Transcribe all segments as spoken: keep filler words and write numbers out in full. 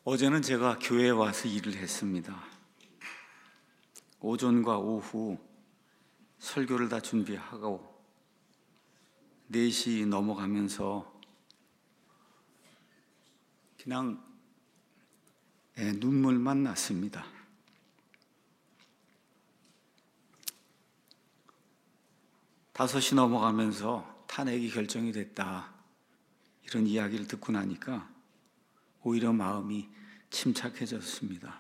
어제는 제가 교회에 와서 일을 했습니다. 오전과 오후 설교를 다 준비하고 네 시 넘어가면서 그냥 눈물만 났습니다. 다섯 시 넘어가면서 탄핵이 결정이 됐다, 이런 이야기를 듣고 나니까 오히려 마음이 침착해졌습니다.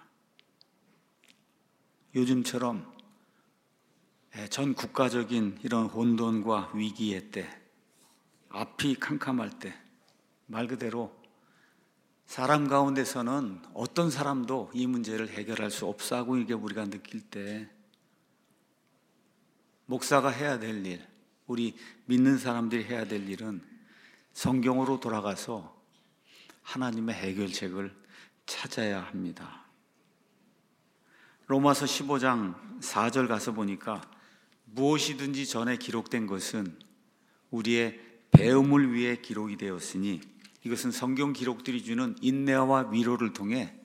요즘처럼 전 국가적인 이런 혼돈과 위기의 때, 앞이 캄캄할 때, 말 그대로 사람 가운데서는 어떤 사람도 이 문제를 해결할 수 없다고 이게 우리가 느낄 때, 목사가 해야 될 일, 우리 믿는 사람들이 해야 될 일은 성경으로 돌아가서 하나님의 해결책을 찾아야 합니다. 로마서 십오 장 사 절 가서 보니까 무엇이든지 전에 기록된 것은 우리의 배움을 위해 기록이 되었으니 이것은 성경 기록들이 주는 인내와 위로를 통해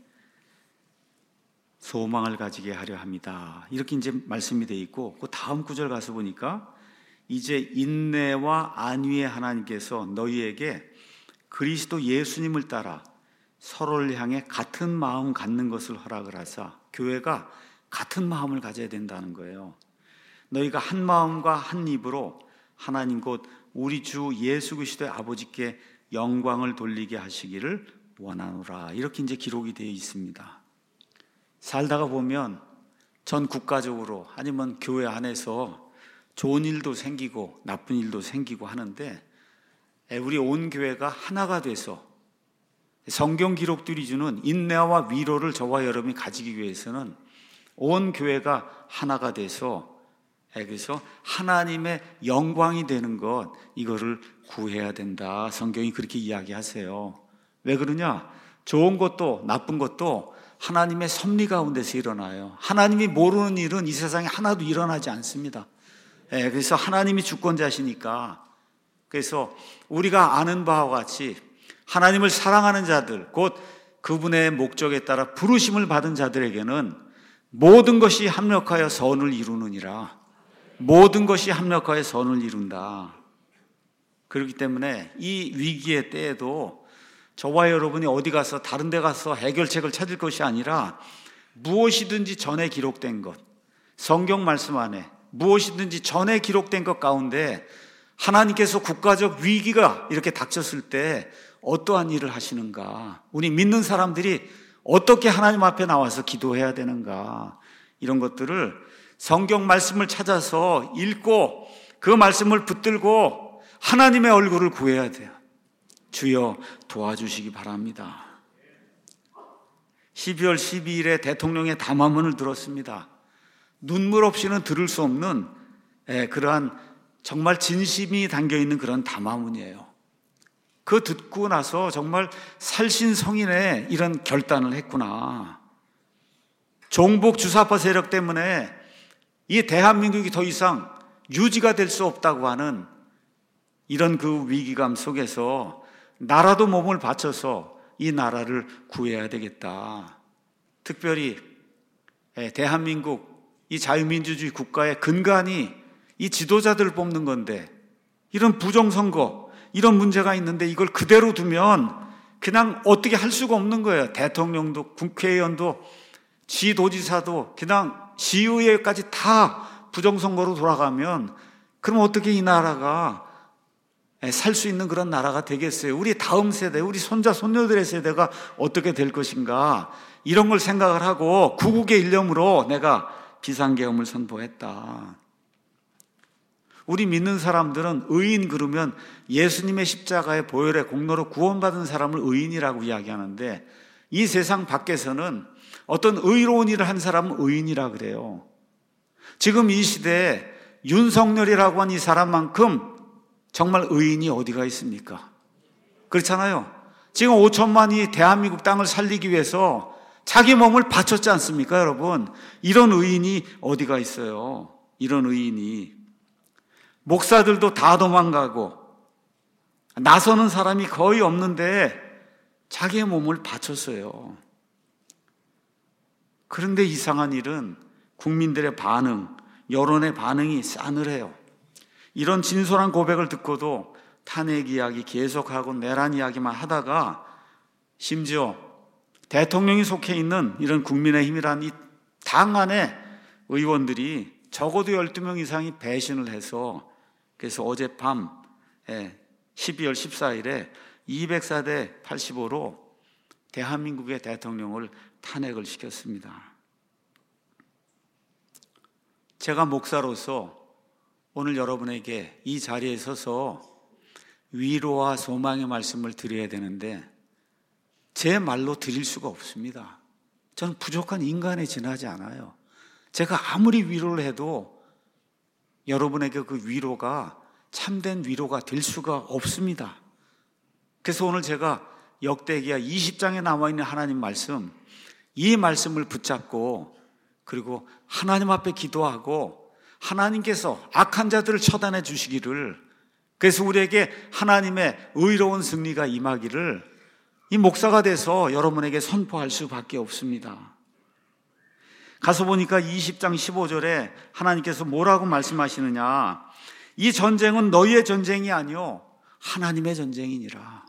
소망을 가지게 하려 합니다. 이렇게 이제 말씀이 되어 있고, 그 다음 구절 가서 보니까 이제 인내와 안위의 하나님께서 너희에게 그리스도 예수님을 따라 서로를 향해 같은 마음 갖는 것을 허락을 하사, 교회가 같은 마음을 가져야 된다는 거예요. 너희가 한 마음과 한 입으로 하나님 곧 우리 주 예수 그리스도의 아버지께 영광을 돌리게 하시기를 원하노라, 이렇게 이제 기록이 되어 있습니다. 살다가 보면 전 국가적으로 아니면 교회 안에서 좋은 일도 생기고 나쁜 일도 생기고 하는데, 우리 온 교회가 하나가 돼서 성경 기록들이 주는 인내와 위로를 저와 여러분이 가지기 위해서는 온 교회가 하나가 돼서, 그래서 하나님의 영광이 되는 것, 이거를 구해야 된다. 성경이 그렇게 이야기하세요. 왜 그러냐? 좋은 것도 나쁜 것도 하나님의 섭리 가운데서 일어나요. 하나님이 모르는 일은 이 세상에 하나도 일어나지 않습니다. 그래서 하나님이 주권자시니까, 그래서 우리가 아는 바와 같이 하나님을 사랑하는 자들, 곧 그분의 목적에 따라 부르심을 받은 자들에게는 모든 것이 합력하여 선을 이루느니라. 모든 것이 합력하여 선을 이룬다. 그렇기 때문에 이 위기의 때에도 저와 여러분이 어디 가서 다른 데 가서 해결책을 찾을 것이 아니라 무엇이든지 전에 기록된 것, 성경 말씀 안에 무엇이든지 전에 기록된 것 가운데 하나님께서 국가적 위기가 이렇게 닥쳤을 때 어떠한 일을 하시는가, 우리 믿는 사람들이 어떻게 하나님 앞에 나와서 기도해야 되는가, 이런 것들을 성경 말씀을 찾아서 읽고 그 말씀을 붙들고 하나님의 얼굴을 구해야 돼요. 주여 도와주시기 바랍니다. 십이월 십이일에 대통령의 담화문을 들었습니다. 눈물 없이는 들을 수 없는 그러한 정말 진심이 담겨있는 그런 담화문이에요. 그거 듣고 나서 정말 살신성인의 이런 결단을 했구나. 종북 주사파 세력 때문에 이 대한민국이 더 이상 유지가 될 수 없다고 하는 이런 그 위기감 속에서 나라도 몸을 바쳐서 이 나라를 구해야 되겠다. 특별히 대한민국 이 자유민주주의 국가의 근간이 이 지도자들을 뽑는 건데, 이런 부정선거, 이런 문제가 있는데 이걸 그대로 두면 그냥 어떻게 할 수가 없는 거예요. 대통령도 국회의원도 지도지사도 그냥 시의회까지 다 부정선거로 돌아가면 그럼 어떻게 이 나라가 살 수 있는 그런 나라가 되겠어요? 우리 다음 세대, 우리 손자 손녀들의 세대가 어떻게 될 것인가, 이런 걸 생각을 하고 구국의 일념으로 내가 비상계엄을 선포했다. 우리 믿는 사람들은 의인 그러면 예수님의 십자가의 보혈의 공로로 구원받은 사람을 의인이라고 이야기하는데, 이 세상 밖에서는 어떤 의로운 일을 한 사람은 의인이라 그래요. 지금 이 시대에 윤석열이라고 한 이 사람만큼 정말 의인이 어디가 있습니까? 그렇잖아요. 지금 오천만이 대한민국 땅을 살리기 위해서 자기 몸을 바쳤지 않습니까, 여러분? 이런 의인이 어디가 있어요? 이런 의인이. 목사들도 다 도망가고 나서는 사람이 거의 없는데 자기의 몸을 바쳤어요. 그런데 이상한 일은 국민들의 반응, 여론의 반응이 싸늘해요. 이런 진솔한 고백을 듣고도 탄핵 이야기 계속하고 내란 이야기만 하다가 심지어 대통령이 속해 있는 이런 국민의힘이라는 이 당 안에 의원들이 적어도 열두 명 이상이 배신을 해서 그래서 어젯밤 십이월 십사일에 이백사 대 팔십오로 대한민국의 대통령을 탄핵을 시켰습니다. 제가 목사로서 오늘 여러분에게 이 자리에 서서 위로와 소망의 말씀을 드려야 되는데 제 말로 드릴 수가 없습니다. 저는 부족한 인간에 지나지 않아요. 제가 아무리 위로를 해도 여러분에게 그 위로가 참된 위로가 될 수가 없습니다. 그래서 오늘 제가 역대기야 이십 장에 나와있는 하나님 말씀, 이 말씀을 붙잡고 그리고 하나님 앞에 기도하고 하나님께서 악한 자들을 처단해 주시기를, 그래서 우리에게 하나님의 의로운 승리가 임하기를 이 목사가 돼서 여러분에게 선포할 수밖에 없습니다. 가서 보니까 이십 장 십오 절에 하나님께서 뭐라고 말씀하시느냐, 이 전쟁은 너희의 전쟁이 아니요 하나님의 전쟁이니라.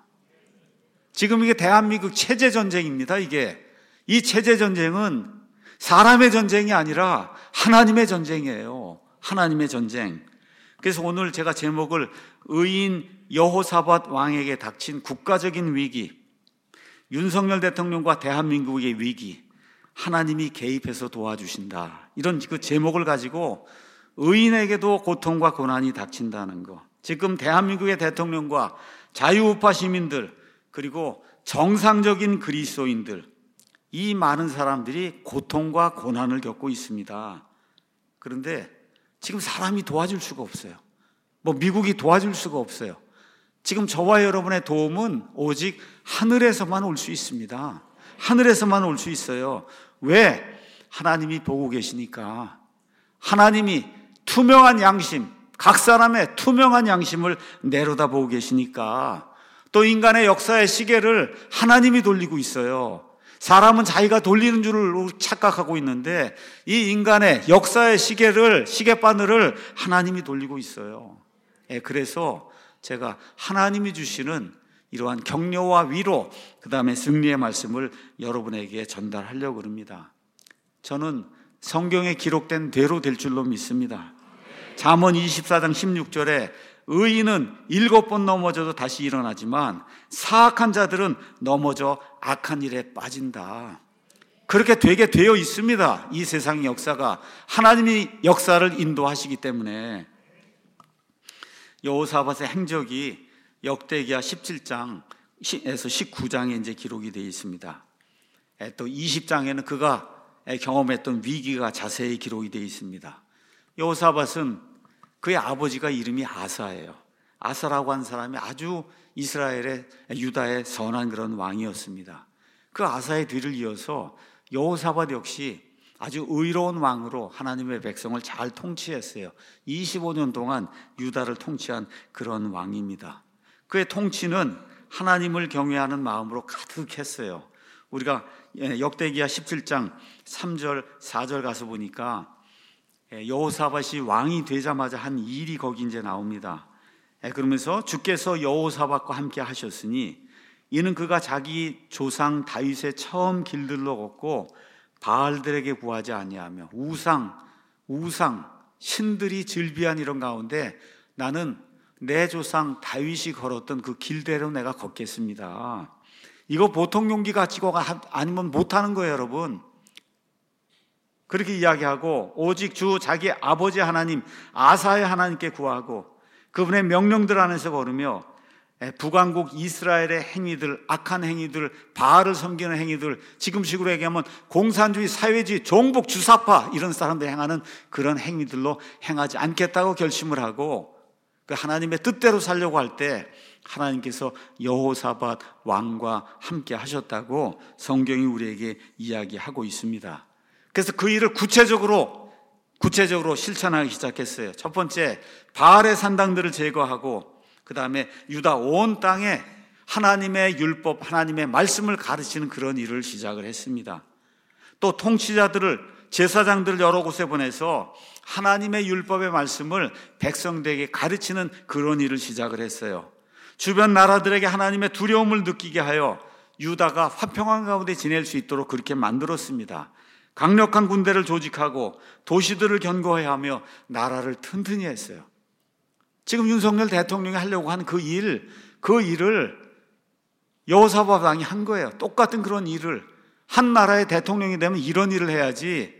지금 이게 대한민국 체제 전쟁입니다. 이게 이 체제 전쟁은 사람의 전쟁이 아니라 하나님의 전쟁이에요. 하나님의 전쟁. 그래서 오늘 제가 제목을 의인 여호사밧 왕에게 닥친 국가적인 위기, 윤석열 대통령과 대한민국의 위기, 하나님이 개입해서 도와주신다, 이런 그 제목을 가지고 의인에게도 고통과 고난이 닥친다는 거. 지금 대한민국의 대통령과 자유우파 시민들 그리고 정상적인 그리스도인들, 이 많은 사람들이 고통과 고난을 겪고 있습니다. 그런데 지금 사람이 도와줄 수가 없어요. 뭐 미국이 도와줄 수가 없어요. 지금 저와 여러분의 도움은 오직 하늘에서만 올 수 있습니다. 하늘에서만 올 수 있어요. 왜? 하나님이 보고 계시니까. 하나님이 투명한 양심, 각 사람의 투명한 양심을 내려다보고 계시니까. 또 인간의 역사의 시계를 하나님이 돌리고 있어요. 사람은 자기가 돌리는 줄을 착각하고 있는데 이 인간의 역사의 시계를, 시계바늘을 하나님이 돌리고 있어요. 예, 그래서 제가 하나님이 주시는 이러한 격려와 위로, 그 다음에 승리의 말씀을 여러분에게 전달하려고 합니다. 저는 성경에 기록된 대로 될 줄로 믿습니다. 잠언 이십사 장 십육 절에 의인은 일곱 번 넘어져도 다시 일어나지만 사악한 자들은 넘어져 악한 일에 빠진다. 그렇게 되게 되어 있습니다. 이 세상의 역사가 하나님이 역사를 인도하시기 때문에. 여호사밧의 행적이 역대기야 십칠 장에서 십구 장에 이제 기록이 되어 있습니다. 또 이십 장에는 그가 경험했던 위기가 자세히 기록이 되어 있습니다. 여호사밧은 그의 아버지가 이름이 아사예요. 아사라고 하는 사람이 아주 이스라엘의, 유다의 선한 그런 왕이었습니다. 그 아사의 뒤를 이어서 여호사밧 역시 아주 의로운 왕으로 하나님의 백성을 잘 통치했어요. 이십오 년 동안 유다를 통치한 그런 왕입니다. 그의 통치는 하나님을 경외하는 마음으로 가득했어요. 우리가 역대기야 십칠 장 삼 절 사 절 가서 보니까 여호사밧이 왕이 되자마자 한 일이 거기 이제 나옵니다. 그러면서 주께서 여호사밧과 함께 하셨으니 이는 그가 자기 조상 다윗의 처음 길들러 걷고 바알들에게 구하지 아니하며 우상, 우상, 신들이 즐비한 이런 가운데 나는 내 조상 다윗이 걸었던 그 길대로 내가 걷겠습니다. 이거 보통 용기 가지고 아니면 못하는 거예요, 여러분. 그렇게 이야기하고 오직 주 자기 아버지 하나님 아사의 하나님께 구하고 그분의 명령들 안에서 걸으며 북왕국 이스라엘의 행위들, 악한 행위들, 바알을 섬기는 행위들, 지금식으로 얘기하면 공산주의, 사회주의, 종북, 주사파 이런 사람들이 행하는 그런 행위들로 행하지 않겠다고 결심을 하고 그 하나님의 뜻대로 살려고 할 때 하나님께서 여호사밧 왕과 함께 하셨다고 성경이 우리에게 이야기하고 있습니다. 그래서 그 일을 구체적으로 구체적으로 실천하기 시작했어요. 첫 번째, 바알의 산당들을 제거하고 그 다음에 유다 온 땅에 하나님의 율법, 하나님의 말씀을 가르치는 그런 일을 시작을 했습니다. 또 통치자들을, 제사장들을 여러 곳에 보내서 하나님의 율법의 말씀을 백성들에게 가르치는 그런 일을 시작을 했어요. 주변 나라들에게 하나님의 두려움을 느끼게 하여 유다가 화평한 가운데 지낼 수 있도록 그렇게 만들었습니다. 강력한 군대를 조직하고 도시들을 견고해야 하며 나라를 튼튼히 했어요. 지금 윤석열 대통령이 하려고 하는 그 일, 그 일을 여호사밧 왕이 한 거예요. 똑같은 그런 일을. 한 나라의 대통령이 되면 이런 일을 해야지,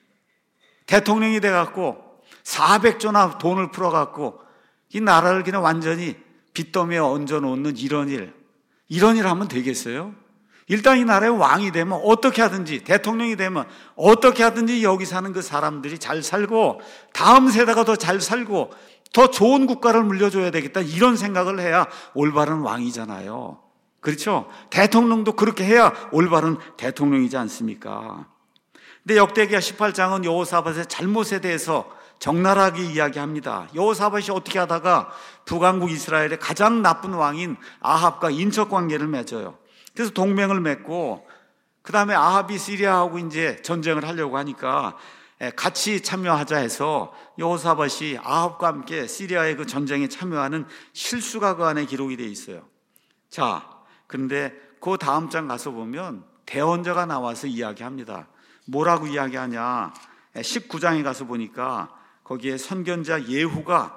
대통령이 돼갖고 사백조나 돈을 풀어갖고 이 나라를 그냥 완전히 빚더미에 얹어놓는 이런 일, 이런 일 하면 되겠어요? 일단 이 나라의 왕이 되면 어떻게 하든지, 대통령이 되면 어떻게 하든지 여기 사는 그 사람들이 잘 살고 다음 세대가 더 잘 살고 더 좋은 국가를 물려줘야 되겠다, 이런 생각을 해야 올바른 왕이잖아요. 그렇죠? 대통령도 그렇게 해야 올바른 대통령이지 않습니까? 근데 역대기야 십팔 장은 여호사밧의 잘못에 대해서 적나라하게 이야기합니다. 여호사밧이 어떻게 하다가 북왕국 이스라엘의 가장 나쁜 왕인 아합과 인척 관계를 맺어요. 그래서 동맹을 맺고, 그 다음에 아합이 시리아하고 이제 전쟁을 하려고 하니까 같이 참여하자 해서 여호사밧이 아합과 함께 시리아의 그 전쟁에 참여하는 실수가 그 안에 기록이 되어 있어요. 자, 그런데 그 다음 장 가서 보면 대언자가 나와서 이야기합니다. 뭐라고 이야기하냐? 십구 장에 가서 보니까 거기에 선견자 예후가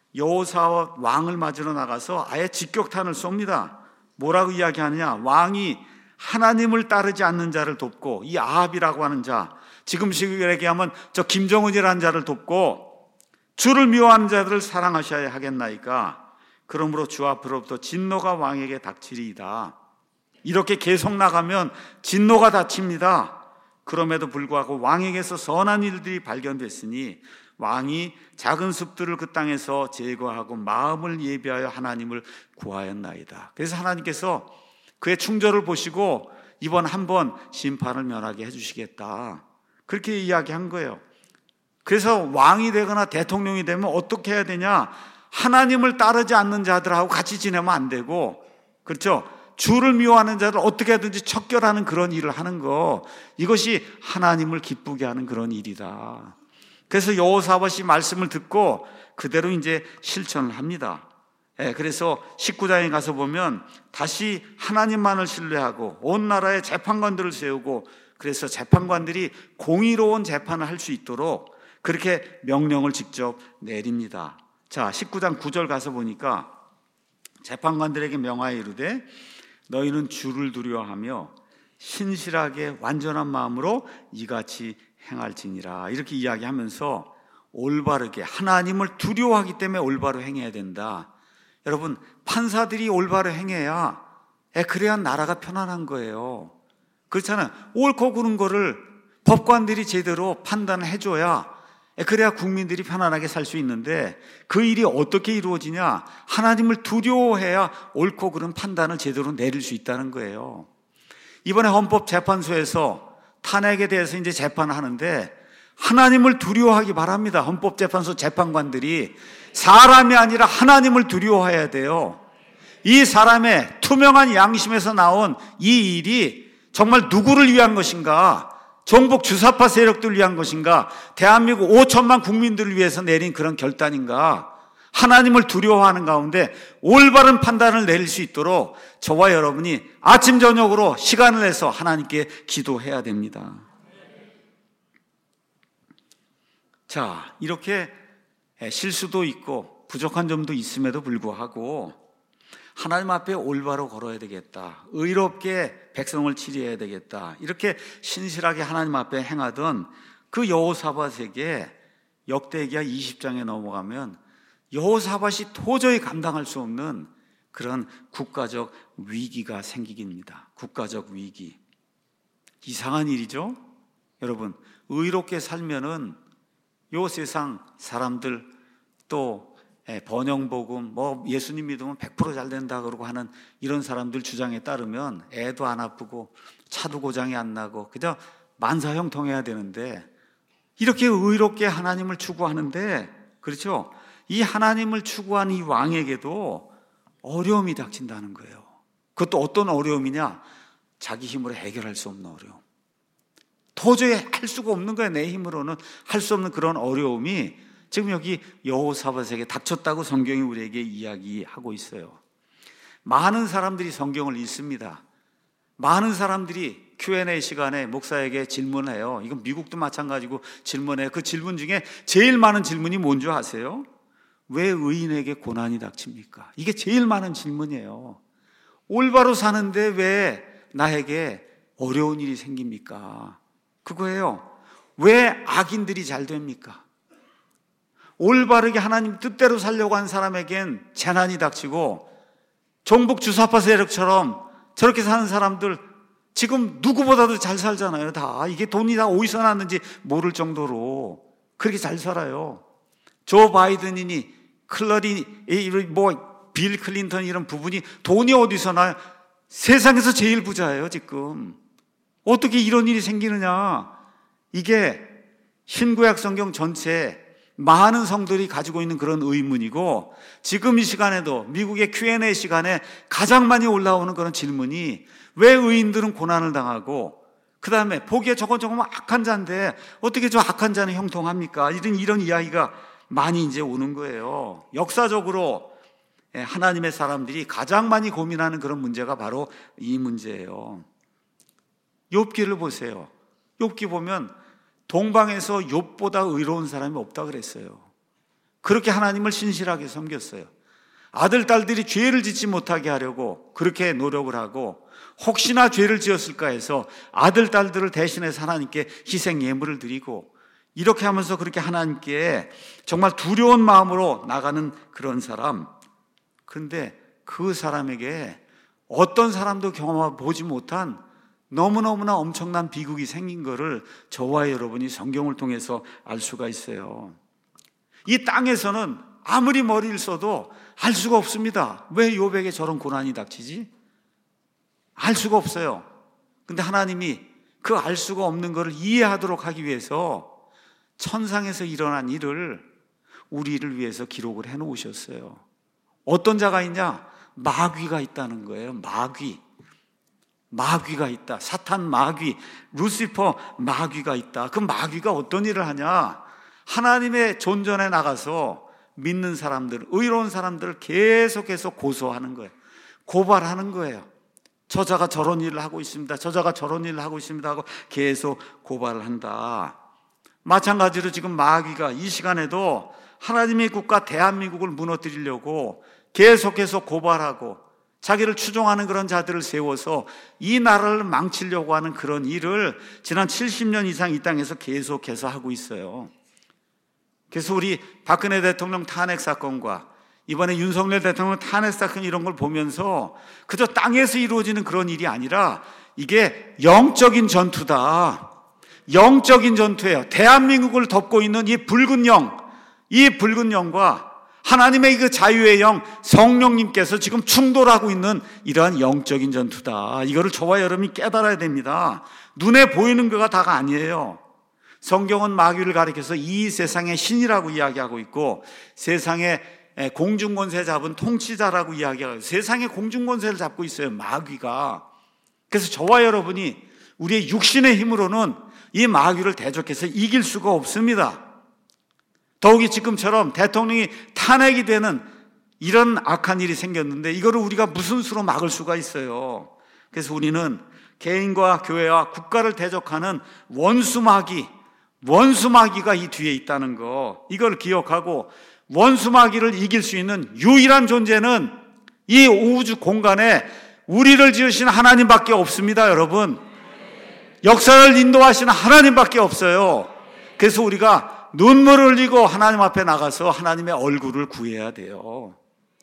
여호사밧 왕을 맞으러 나가서 아예 직격탄을 쏩니다. 뭐라고 이야기하느냐? 왕이 하나님을 따르지 않는 자를 돕고, 이 아합이라고 하는 자, 지금식으로 얘기하면 저 김정은이라는 자를 돕고 주를 미워하는 자들을 사랑하셔야 하겠나이까? 그러므로 주 앞으로부터 진노가 왕에게 닥치리이다. 이렇게 계속 나가면 진노가 닥칩니다. 그럼에도 불구하고 왕에게서 선한 일들이 발견됐으니 왕이 작은 숲들을 그 땅에서 제거하고 마음을 예비하여 하나님을 구하였나이다. 그래서 하나님께서 그의 충절을 보시고 이번 한번 심판을 면하게 해주시겠다, 그렇게 이야기한 거예요. 그래서 왕이 되거나 대통령이 되면 어떻게 해야 되냐? 하나님을 따르지 않는 자들하고 같이 지내면 안 되고, 그렇죠? 주를 미워하는 자를 어떻게 하든지 척결하는 그런 일을 하는 거, 이것이 하나님을 기쁘게 하는 그런 일이다. 그래서 여호사밧이 말씀을 듣고 그대로 이제 실천을 합니다. 예, 그래서 십구 장에 가서 보면 다시 하나님만을 신뢰하고 온 나라에 재판관들을 세우고, 그래서 재판관들이 공의로운 재판을 할 수 있도록 그렇게 명령을 직접 내립니다. 자, 십구 장 구 절 가서 보니까 재판관들에게 명하여 이르되 너희는 주를 두려워하며 신실하게 완전한 마음으로 이같이 행할지니라, 이렇게 이야기하면서 올바르게 하나님을 두려워하기 때문에 올바로 행해야 된다. 여러분, 판사들이 올바로 행해야, 그래야 나라가 편안한 거예요. 그렇잖아요. 옳고 그른 거를 법관들이 제대로 판단을 해줘야, 그래야 국민들이 편안하게 살 수 있는데 그 일이 어떻게 이루어지냐? 하나님을 두려워해야 옳고 그른 판단을 제대로 내릴 수 있다는 거예요. 이번에 헌법재판소에서 탄핵에 대해서 이제 재판을 하는데 하나님을 두려워하기 바랍니다. 헌법재판소 재판관들이 사람이 아니라 하나님을 두려워해야 돼요. 이 사람의 투명한 양심에서 나온 이 일이 정말 누구를 위한 것인가? 정복 주사파 세력들을 위한 것인가? 대한민국 오천만 국민들을 위해서 내린 그런 결단인가? 하나님을 두려워하는 가운데 올바른 판단을 내릴 수 있도록 저와 여러분이 아침 저녁으로 시간을 내서 하나님께 기도해야 됩니다. 자, 이렇게 실수도 있고 부족한 점도 있음에도 불구하고 하나님 앞에 올바로 걸어야 되겠다, 의롭게 백성을 치료해야 되겠다, 이렇게 신실하게 하나님 앞에 행하던 그 여호사밧에게 역대기야 이십 장에 넘어가면 여호사밧이 도저히 감당할 수 없는 그런 국가적 위기가 생기깁니다. 국가적 위기. 이상한 일이죠. 여러분, 의롭게 살면은 요 세상 사람들, 또 번영복음, 뭐 예수님 믿으면 백 퍼센트 잘 된다 그러고 하는 이런 사람들 주장에 따르면 애도 안 아프고 차도 고장이 안 나고 그냥 만사형통해야 되는데, 이렇게 의롭게 하나님을 추구하는데, 그렇죠? 이 하나님을 추구하는 이 왕에게도 어려움이 닥친다는 거예요. 그것도 어떤 어려움이냐? 자기 힘으로 해결할 수 없는 어려움. 도저히 할 수가 없는 거예요. 내 힘으로는 할 수 없는 그런 어려움이 지금 여기 여호사밧에게 닥쳤다고 성경이 우리에게 이야기하고 있어요. 많은 사람들이 성경을 읽습니다. 많은 사람들이 큐 앤 에이 시간에 목사에게 질문해요. 이건 미국도 마찬가지고 질문해요. 그 질문 중에 제일 많은 질문이 뭔지 아세요? 왜 의인에게 고난이 닥칩니까? 이게 제일 많은 질문이에요. 올바로 사는데 왜 나에게 어려운 일이 생깁니까? 그거예요. 왜 악인들이 잘 됩니까? 올바르게 하나님 뜻대로 살려고 한 사람에겐 재난이 닥치고 종북 주사파 세력처럼 저렇게 사는 사람들 지금 누구보다도 잘 살잖아요. 다 이게 돈이 다 어디서 났는지 모를 정도로 그렇게 잘 살아요. 조 바이든이니 클러리 뭐빌 클린턴 이런 부분이 돈이 어디서 나 세상에서 제일 부자예요. 지금 어떻게 이런 일이 생기느냐? 이게 신구약 성경 전체에 많은 성들이 가지고 있는 그런 의문이고, 지금 이 시간에도 미국의 큐 앤 에이 시간에 가장 많이 올라오는 그런 질문이 왜 의인들은 고난을 당하고, 그 다음에 보기에 저건 저건 악한 자인데 어떻게 저 악한 자는 형통합니까? 이런 이런 이야기가 많이 이제 오는 거예요. 역사적으로 하나님의 사람들이 가장 많이 고민하는 그런 문제가 바로 이 문제예요. 욥기를 보세요. 욥기 보면 동방에서 욥보다 의로운 사람이 없다 그랬어요. 그렇게 하나님을 신실하게 섬겼어요. 아들, 딸들이 죄를 짓지 못하게 하려고 그렇게 노력을 하고, 혹시나 죄를 지었을까 해서 아들, 딸들을 대신해서 하나님께 희생 예물을 드리고, 이렇게 하면서 그렇게 하나님께 정말 두려운 마음으로 나가는 그런 사람. 그런데 그 사람에게 어떤 사람도 경험해보지 못한 너무너무나 엄청난 비극이 생긴 것을 저와 여러분이 성경을 통해서 알 수가 있어요. 이 땅에서는 아무리 머리를 써도 알 수가 없습니다. 왜 욥에게 저런 고난이 닥치지? 알 수가 없어요. 근데 하나님이 그 알 수가 없는 것을 이해하도록 하기 위해서 천상에서 일어난 일을 우리를 위해서 기록을 해놓으셨어요. 어떤 자가 있냐? 마귀가 있다는 거예요. 마귀. 마귀가 있다. 사탄 마귀, 루시퍼 마귀가 있다. 그 마귀가 어떤 일을 하냐? 하나님의 존전에 나가서 믿는 사람들, 의로운 사람들을 계속해서 고소하는 거예요. 고발하는 거예요. 저자가 저런 일을 하고 있습니다. 저자가 저런 일을 하고 있습니다 하고 계속 고발을 한다. 마찬가지로 지금 마귀가 이 시간에도 하나님의 국가 대한민국을 무너뜨리려고 계속해서 고발하고 자기를 추종하는 그런 자들을 세워서 이 나라를 망치려고 하는 그런 일을 지난 칠십 년 이상 이 땅에서 계속해서 하고 있어요. 그래서 우리 박근혜 대통령 탄핵 사건과 이번에 윤석열 대통령 탄핵 사건 이런 걸 보면서 그저 땅에서 이루어지는 그런 일이 아니라 이게 영적인 전투다. 영적인 전투예요. 대한민국을 덮고 있는 이 붉은 영, 이 붉은 영과 하나님의 그 자유의 영, 성령님께서 지금 충돌하고 있는 이러한 영적인 전투다. 이거를 저와 여러분이 깨달아야 됩니다. 눈에 보이는 거가 다가 아니에요. 성경은 마귀를 가리켜서 이 세상의 신이라고 이야기하고 있고, 세상의 공중권세 잡은 통치자라고 이야기하고, 세상의 공중권세를 잡고 있어요, 마귀가. 그래서 저와 여러분이 우리의 육신의 힘으로는 이 마귀를 대적해서 이길 수가 없습니다. 더욱이 지금처럼 대통령이 탄핵이 되는 이런 악한 일이 생겼는데 이거를 우리가 무슨 수로 막을 수가 있어요. 그래서 우리는 개인과 교회와 국가를 대적하는 원수마귀, 원수마귀가 이 뒤에 있다는 거, 이걸 기억하고 원수마귀를 이길 수 있는 유일한 존재는 이 우주 공간에 우리를 지으신 하나님밖에 없습니다. 여러분, 역사를 인도하시는 하나님밖에 없어요. 그래서 우리가 눈물을 흘리고 하나님 앞에 나가서 하나님의 얼굴을 구해야 돼요.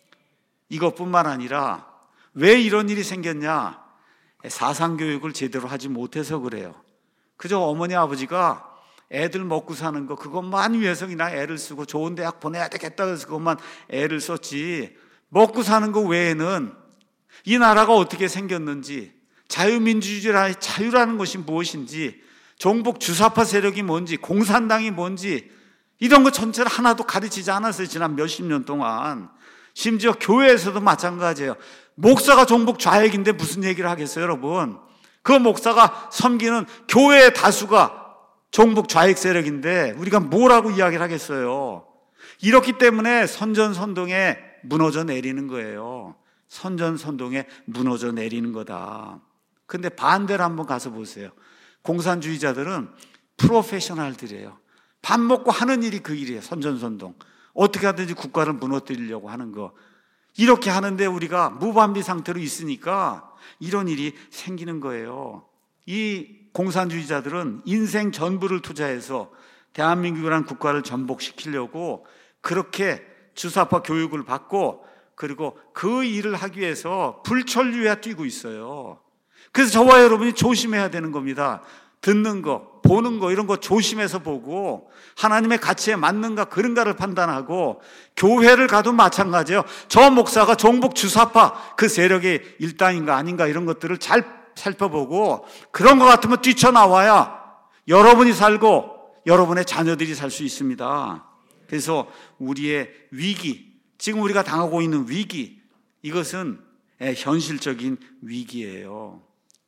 이것뿐만 아니라 왜 이런 일이 생겼냐? 사상교육을 제대로 하지 못해서 그래요. 그저 어머니 아버지가 애들 먹고 사는 거 그것만 위해서 그냥 애를 쓰고 좋은 대학 보내야 되겠다 그래서 그것만 애를 썼지, 먹고 사는 거 외에는 이 나라가 어떻게 생겼는지, 자유민주주의의 자유라는 것이 무엇인지, 종북 주사파 세력이 뭔지, 공산당이 뭔지 이런 거 전체를 하나도 가르치지 않았어요. 지난 몇십 년 동안. 심지어 교회에서도 마찬가지예요. 목사가 종북 좌익인데 무슨 얘기를 하겠어요, 여러분? 그 목사가 섬기는 교회의 다수가 종북 좌익 세력인데 우리가 뭐라고 이야기를 하겠어요? 이렇기 때문에 선전선동에 무너져 내리는 거예요. 선전선동에 무너져 내리는 거다. 근데 반대로 한번 가서 보세요. 공산주의자들은 프로페셔널들이에요. 밥 먹고 하는 일이 그 일이에요. 선전선동. 어떻게 하든지 국가를 무너뜨리려고 하는 거. 이렇게 하는데 우리가 무방비 상태로 있으니까 이런 일이 생기는 거예요. 이 공산주의자들은 인생 전부를 투자해서 대한민국이라는 국가를 전복시키려고 그렇게 주사파 교육을 받고 그리고 그 일을 하기 위해서 불철주야 뛰고 있어요. 그래서 저와 여러분이 조심해야 되는 겁니다. 듣는 거, 보는 거 이런 거 조심해서 보고 하나님의 가치에 맞는가 그런가를 판단하고 교회를 가도 마찬가지예요. 저 목사가 종북 주사파 그 세력의 일당인가 아닌가 이런 것들을 잘 살펴보고 그런 것 같으면 뛰쳐나와야 여러분이 살고 여러분의 자녀들이 살 수 있습니다. 그래서 우리의 위기, 지금 우리가 당하고 있는 위기, 이것은 현실적인 위기예요.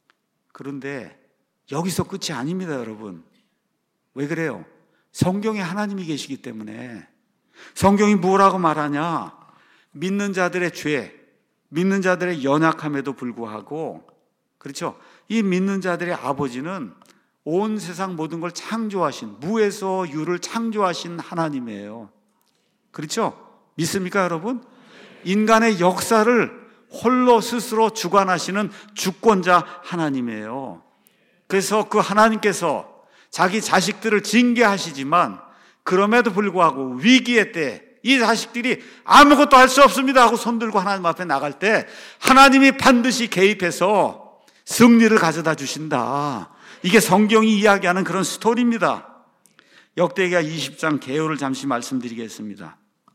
그런데 여기서 끝이 아닙니다, 여러분. 왜 그래요? 성경에 하나님이 계시기 때문에. 성경이 뭐라고 말하냐? 믿는 자들의 죄, 믿는 자들의 연약함에도 불구하고, 그렇죠? 이 믿는 자들의 아버지는 온 세상 모든 걸 창조하신, 무에서 유를 창조하신 하나님이에요. 그렇죠? 믿습니까, 여러분? 인간의 역사를 홀로 스스로 주관하시는 주권자 하나님이에요. 그래서 그 하나님께서 자기 자식들을 징계하시지만 그럼에도 불구하고 위기의 때 이 자식들이 아무것도 할 수 없습니다 하고 손들고 하나님 앞에 나갈 때 하나님이 반드시 개입해서 승리를 가져다 주신다. 이게 성경이 이야기하는 그런 스토리입니다. 역대기야 이십 장 개요를 잠시 말씀드리겠습니다.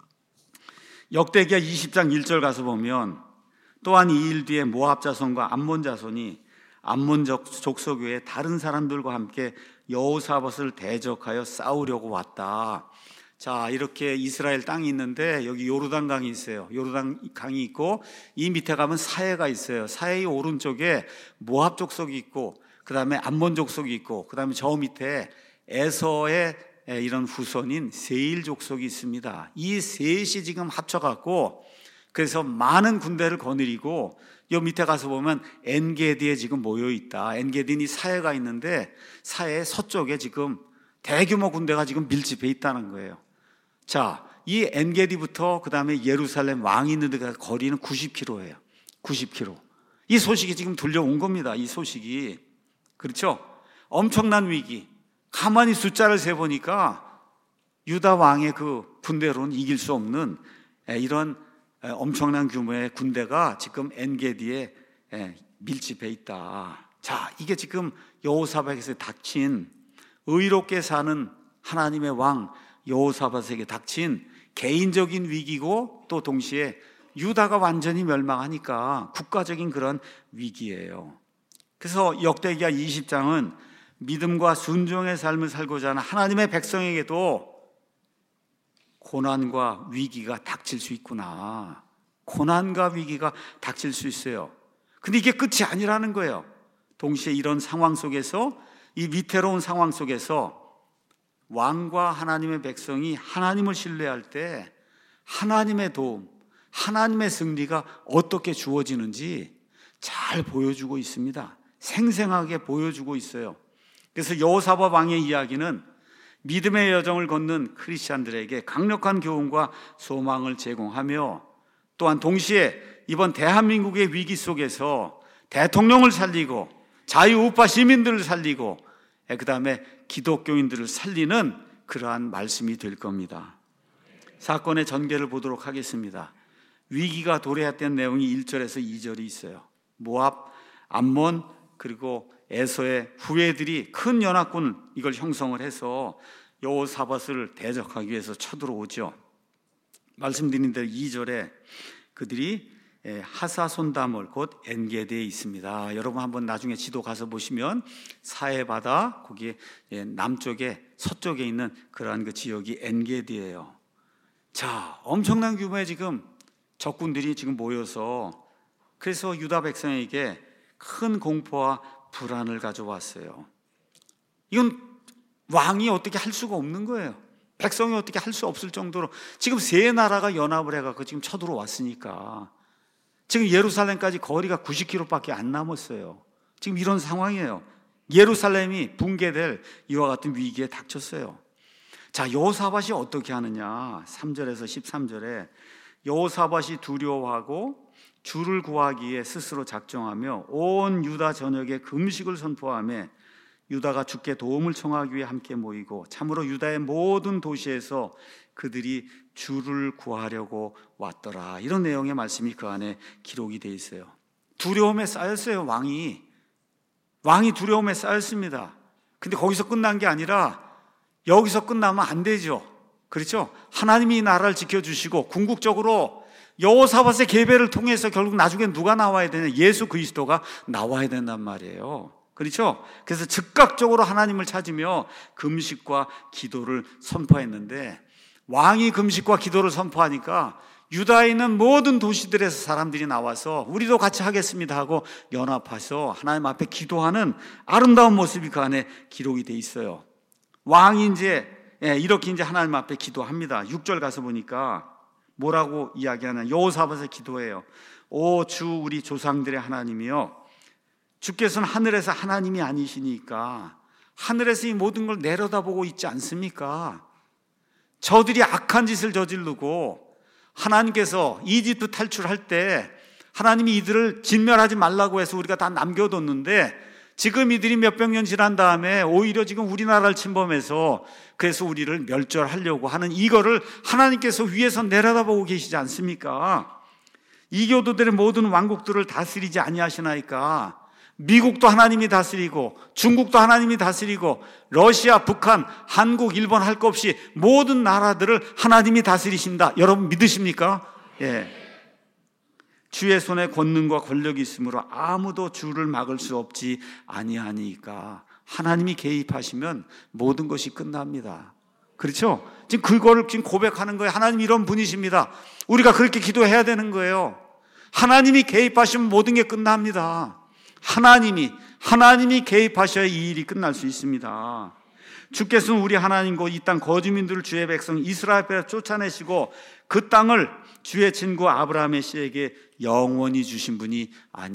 역대기야 이십 장 일 절 가서 보면 또한 이 일 뒤에 모압 자손과 암몬 자손이 암몬 족속 외에 다른 사람들과 함께 여호사밧을 대적하여 싸우려고 왔다. 자, 이렇게 이스라엘 땅이 있는데 여기 요르단 강이 있어요. 요르단 강이 있고 이 밑에 가면 사해가 있어요. 사해의 오른쪽에 모압 족속이 있고 그 다음에 암몬 족속이 있고 그 다음에 저 밑에 에서의 이런 후손인 세일 족속이 있습니다. 이 셋이 지금 합쳐갖고 그래서 많은 군대를 거느리고 요 밑에 가서 보면 엔게디에 지금 모여 있다. 엔게디는 사해가 있는데 사해 서쪽에 지금 대규모 군대가 지금 밀집해 있다는 거예요. 자, 이 엔게디부터 그 다음에 예루살렘 왕이 있는 데가 거리는 구십 킬로미터예요. 구십 킬로미터. 이 소식이 지금 들려온 겁니다. 이 소식이. 그렇죠? 엄청난 위기. 가만히 숫자를 세보니까 유다 왕의 그 군대로는 이길 수 없는 이런 엄청난 규모의 군대가 지금 엔게디에 밀집해 있다. 자, 이게 지금 여호사밧에게 닥친 의롭게 사는 하나님의 왕 여호사밧에게 닥친 개인적인 위기고 또 동시에 유다가 완전히 멸망하니까 국가적인 그런 위기예요. 그래서 역대기야 이십 장은 믿음과 순종의 삶을 살고자 하는 하나님의 백성에게도 고난과 위기가 닥칠 수 있구나. 고난과 위기가 닥칠 수 있어요. 근데 이게 끝이 아니라는 거예요. 동시에 이런 상황 속에서 이 위태로운 상황 속에서 왕과 하나님의 백성이 하나님을 신뢰할 때 하나님의 도움, 하나님의 승리가 어떻게 주어지는지 잘 보여주고 있습니다. 생생하게 보여주고 있어요. 그래서 여호사밧 왕의 이야기는 믿음의 여정을 걷는 크리스찬들에게 강력한 교훈과 소망을 제공하며 또한 동시에 이번 대한민국의 위기 속에서 대통령을 살리고 자유우파 시민들을 살리고 그 다음에 기독교인들을 살리는 그러한 말씀이 될 겁니다. 사건의 전개를 보도록 하겠습니다. 위기가 도래했던 내용이 일 절에서 이 절이 있어요. 모압, 암몬 그리고 에서의 후예들이 큰 연합군 이걸 형성을 해서 여호사밧을 대적하기 위해서 쳐들어오죠. 말씀드린 대로 이 절에 그들이 하사손다몰 곧 엔게디에 있습니다. 여러분 한번 나중에 지도 가서 보시면 사해바다 거기에 남쪽에 서쪽에 있는 그러한 그 지역이 엔게디예요. 자, 엄청난 규모의 지금 적군들이 지금 모여서 그래서 유다 백성에게 큰 공포와 불안을 가져왔어요. 이건 왕이 어떻게 할 수가 없는 거예요. 백성이 어떻게 할 수 없을 정도로 지금 세 나라가 연합을 해갖고 지금 쳐들어왔으니까 지금 예루살렘까지 거리가 구십 킬로미터밖에 안 남았어요. 지금 이런 상황이에요. 예루살렘이 붕괴될 이와 같은 위기에 닥쳤어요. 자, 여호사밧이 어떻게 하느냐? 삼 절에서 십삼 절에 여호사밧이 두려워하고 주를 구하기에 스스로 작정하며 온 유다 전역에 금식을 선포하며 유다가 주께 도움을 청하기 위해 함께 모이고 참으로 유다의 모든 도시에서 그들이 주를 구하려고 왔더라. 이런 내용의 말씀이 그 안에 기록이 되어 있어요. 두려움에 쌓였어요. 왕이 왕이 두려움에 쌓였습니다. 근데 거기서 끝난 게 아니라 여기서 끝나면 안 되죠. 그렇죠? 하나님이 이 나라를 지켜주시고 궁극적으로 여호사밧의 계배를 통해서 결국 나중에 누가 나와야 되냐? 예수 그리스도가 나와야 된단 말이에요. 그렇죠? 그래서 즉각적으로 하나님을 찾으며 금식과 기도를 선포했는데 왕이 금식과 기도를 선포하니까 유다에 있는 모든 도시들에서 사람들이 나와서 우리도 같이 하겠습니다 하고 연합해서 하나님 앞에 기도하는 아름다운 모습이 그 안에 기록이 돼 있어요. 왕이 이제 이렇게 이제 하나님 앞에 기도합니다. 육 절 가서 보니까 뭐라고 이야기하냐? 여호사밧의 기도예요. 오 주 우리 조상들의 하나님이여, 주께서는 하늘에서 하나님이 아니시니까 하늘에서 이 모든 걸 내려다보고 있지 않습니까? 저들이 악한 짓을 저지르고 하나님께서 이집트 탈출할 때 하나님이 이들을 진멸하지 말라고 해서 우리가 다 남겨뒀는데 지금 이들이 몇백 년 지난 다음에 오히려 지금 우리나라를 침범해서 그래서 우리를 멸절하려고 하는 이거를 하나님께서 위에서 내려다보고 계시지 않습니까? 이교도들의 모든 왕국들을 다스리지 아니하시나이까? 미국도 하나님이 다스리고 중국도 하나님이 다스리고 러시아, 북한, 한국, 일본 할 것 없이 모든 나라들을 하나님이 다스리신다. 여러분 믿으십니까? 예. 주의 손에 권능과 권력이 있으므로 아무도 주를 막을 수 없지 아니하니까. 하나님이 개입하시면 모든 것이 끝납니다. 그렇죠? 지금 그거를 지금 고백하는 거예요. 하나님 이런 분이십니다. 우리가 그렇게 기도해야 되는 거예요. 하나님이 개입하시면 모든 게 끝납니다. 하나님이 하나님이 개입하셔야 이 일이 끝날 수 있습니다. 주께서는 우리 하나님과 이 땅 거주민들을 주의 백성 이스라엘 앞에 쫓아내시고 그 땅을 주의 친구 아브라함의 씨에게 영원히 주신 분이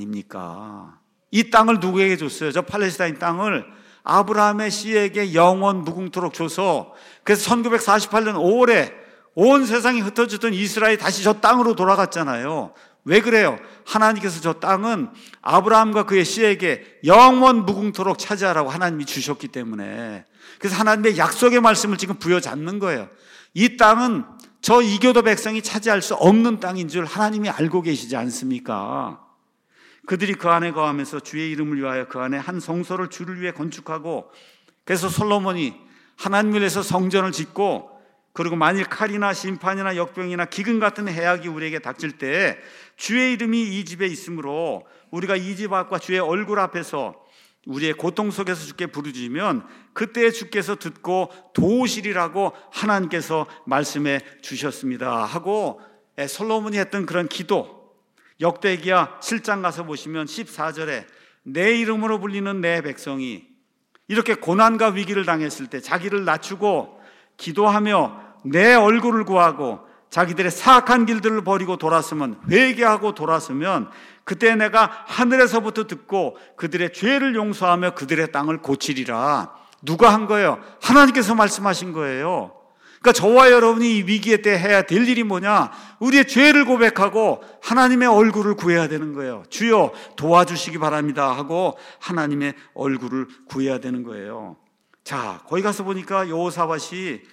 아닙니까? 이 땅을 누구에게 줬어요? 저 팔레스타인 땅을 아브라함의 씨에게 영원 무궁토록 줘서 그래서 천구백사십팔 년 오월에 온 세상이 흩어졌던 이스라엘이 다시 저 땅으로 돌아갔잖아요. 왜 그래요? 하나님께서 저 땅은 아브라함과 그의 씨에게 영원 무궁토록 차지하라고 하나님이 주셨기 때문에, 그래서 하나님의 약속의 말씀을 지금 부여잡는 거예요. 이 땅은 저 이교도 백성이 차지할 수 없는 땅인 줄 하나님이 알고 계시지 않습니까? 그들이 그 안에 거하면서 주의 이름을 위하여 그 안에 한 성소를 주를 위해 건축하고, 그래서 솔로몬이 하나님을 위해서 성전을 짓고, 그리고 만일 칼이나 심판이나 역병이나 기근 같은 해악이 우리에게 닥칠 때 주의 이름이 이 집에 있으므로 우리가 이 집 앞과 주의 얼굴 앞에서 우리의 고통 속에서 주께 부르짖으면 그때 주께서 듣고 도우시리라고 하나님께서 말씀해 주셨습니다 하고 솔로몬이 했던 그런 기도, 역대기야 칠 장 가서 보시면 십사 절에 내 이름으로 불리는 내 백성이 이렇게 고난과 위기를 당했을 때 자기를 낮추고 기도하며 내 얼굴을 구하고 자기들의 사악한 길들을 버리고 돌았으면, 회개하고 돌았으면 그때 내가 하늘에서부터 듣고 그들의 죄를 용서하며 그들의 땅을 고치리라. 누가 한 거예요? 하나님께서 말씀하신 거예요. 그러니까 저와 여러분이 이 위기에 때 해야 될 일이 뭐냐? 우리의 죄를 고백하고 하나님의 얼굴을 구해야 되는 거예요. 주여 도와주시기 바랍니다 하고 하나님의 얼굴을 구해야 되는 거예요. 자, 거기 가서 보니까 여호사밧이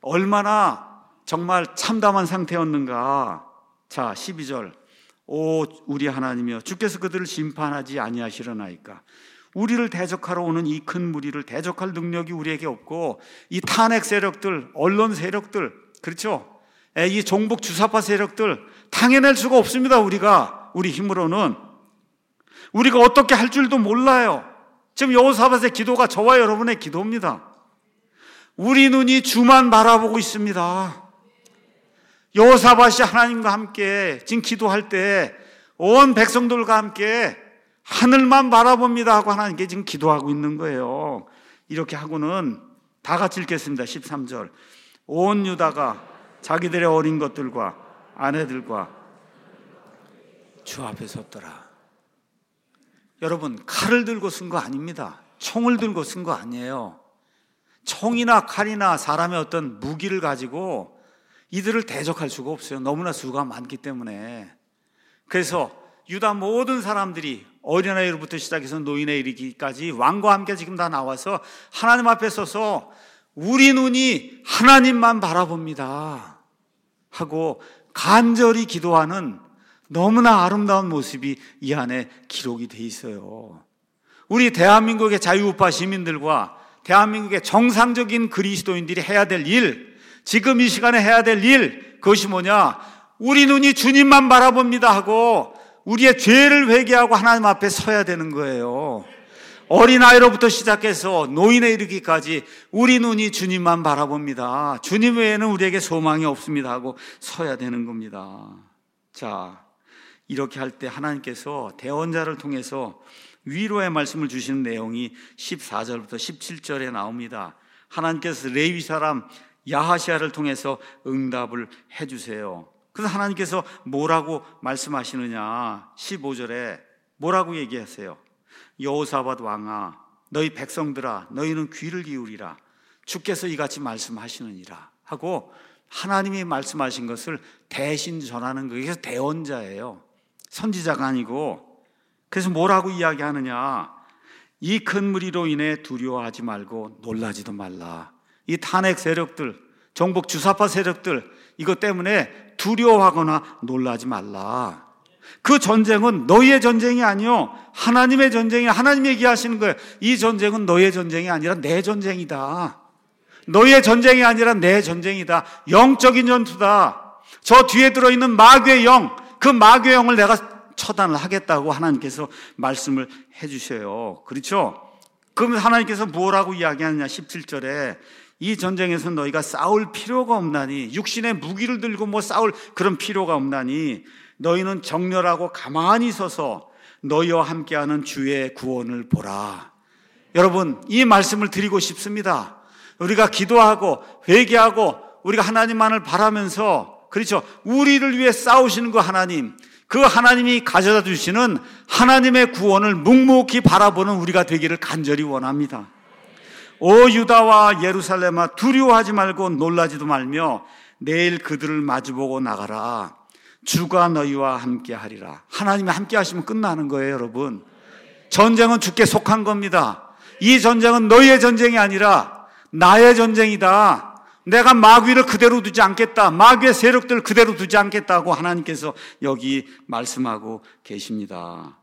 얼마나 정말 참담한 상태였는가. 자, 십이 절. 오 우리 하나님이여, 주께서 그들을 심판하지 아니하시려나이까. 우리를 대적하러 오는 이 큰 무리를 대적할 능력이 우리에게 없고, 이 탄핵 세력들, 언론 세력들, 그렇죠? 이 종북 주사파 세력들 당해낼 수가 없습니다. 우리가 우리 힘으로는 우리가 어떻게 할 줄도 몰라요. 지금 여호사밧의 기도가 저와 여러분의 기도입니다. 우리 눈이 주만 바라보고 있습니다. 여호사밧이 하나님과 함께 지금 기도할 때 온 백성들과 함께 하늘만 바라봅니다 하고 하나님께 지금 기도하고 있는 거예요. 이렇게 하고는 다 같이 읽겠습니다. 십삼 절. 온 유다가 자기들의 어린 것들과 아내들과 주 앞에 섰더라. 여러분, 칼을 들고 쓴 거 아닙니다. 총을 들고 쓴 거 아니에요. 총이나 칼이나 사람의 어떤 무기를 가지고 이들을 대적할 수가 없어요. 너무나 수가 많기 때문에. 그래서 유다 모든 사람들이 어린아이로부터 시작해서 노인에 이르기까지 왕과 함께 지금 다 나와서 하나님 앞에 서서 우리 눈이 하나님만 바라봅니다 하고 간절히 기도하는 너무나 아름다운 모습이 이 안에 기록이 돼 있어요. 우리 대한민국의 자유우파 시민들과 대한민국의 정상적인 그리스도인들이 해야 될 일, 지금 이 시간에 해야 될 일, 그것이 뭐냐? 우리 눈이 주님만 바라봅니다 하고 우리의 죄를 회개하고 하나님 앞에 서야 되는 거예요. 어린아이로부터 시작해서 노인에 이르기까지 우리 눈이 주님만 바라봅니다. 주님 외에는 우리에게 소망이 없습니다 하고 서야 되는 겁니다. 자, 이렇게 할 때 하나님께서 대언자를 통해서 위로의 말씀을 주시는 내용이 십사 절부터 십칠 절에 나옵니다. 하나님께서 레위 사람 야하시야를 통해서 응답을 해주세요. 그래서 하나님께서 뭐라고 말씀하시느냐? 십오 절에 뭐라고 얘기하세요? 여호사밧 왕아, 너희 백성들아, 너희는 귀를 기울이라. 주께서 이같이 말씀하시느니라 하고 하나님이 말씀하신 것을 대신 전하는 거예요. 그래서 대언자예요. 선지자가 아니고. 그래서 뭐라고 이야기하느냐? 이 큰 무리로 인해 두려워하지 말고 놀라지도 말라. 이 탄핵 세력들, 정복 주사파 세력들, 이것 때문에 두려워하거나 놀라지 말라. 그 전쟁은 너희의 전쟁이 아니요 하나님의 전쟁이야. 하나님이 얘기하시는 거예요. 이 전쟁은 너희의 전쟁이 아니라 내 전쟁이다. 너희의 전쟁이 아니라 내 전쟁이다. 영적인 전투다. 저 뒤에 들어있는 마귀의 영, 그 마귀의 영을 내가 처단을 하겠다고 하나님께서 말씀을 해주셔요. 그렇죠? 그러면 하나님께서 뭐라고 이야기하느냐? 십칠 절에 이 전쟁에서 너희가 싸울 필요가 없나니, 육신의 무기를 들고 뭐 싸울 그런 필요가 없나니 너희는 정렬하고 가만히 서서 너희와 함께하는 주의 구원을 보라. 여러분, 이 말씀을 드리고 싶습니다. 우리가 기도하고 회개하고 우리가 하나님만을 바라면서, 그렇죠, 우리를 위해 싸우시는 그 하나님, 그 하나님이 가져다 주시는 하나님의 구원을 묵묵히 바라보는 우리가 되기를 간절히 원합니다. 오 유다와 예루살렘아, 두려워하지 말고 놀라지도 말며 내일 그들을 마주보고 나가라. 주가 너희와 함께 하리라. 하나님이 함께 하시면 끝나는 거예요. 여러분, 전쟁은 주께 속한 겁니다. 이 전쟁은 너희의 전쟁이 아니라 나의 전쟁이다. 내가 마귀를 그대로 두지 않겠다. 마귀의 세력들을 그대로 두지 않겠다고 하나님께서 여기 말씀하고 계십니다.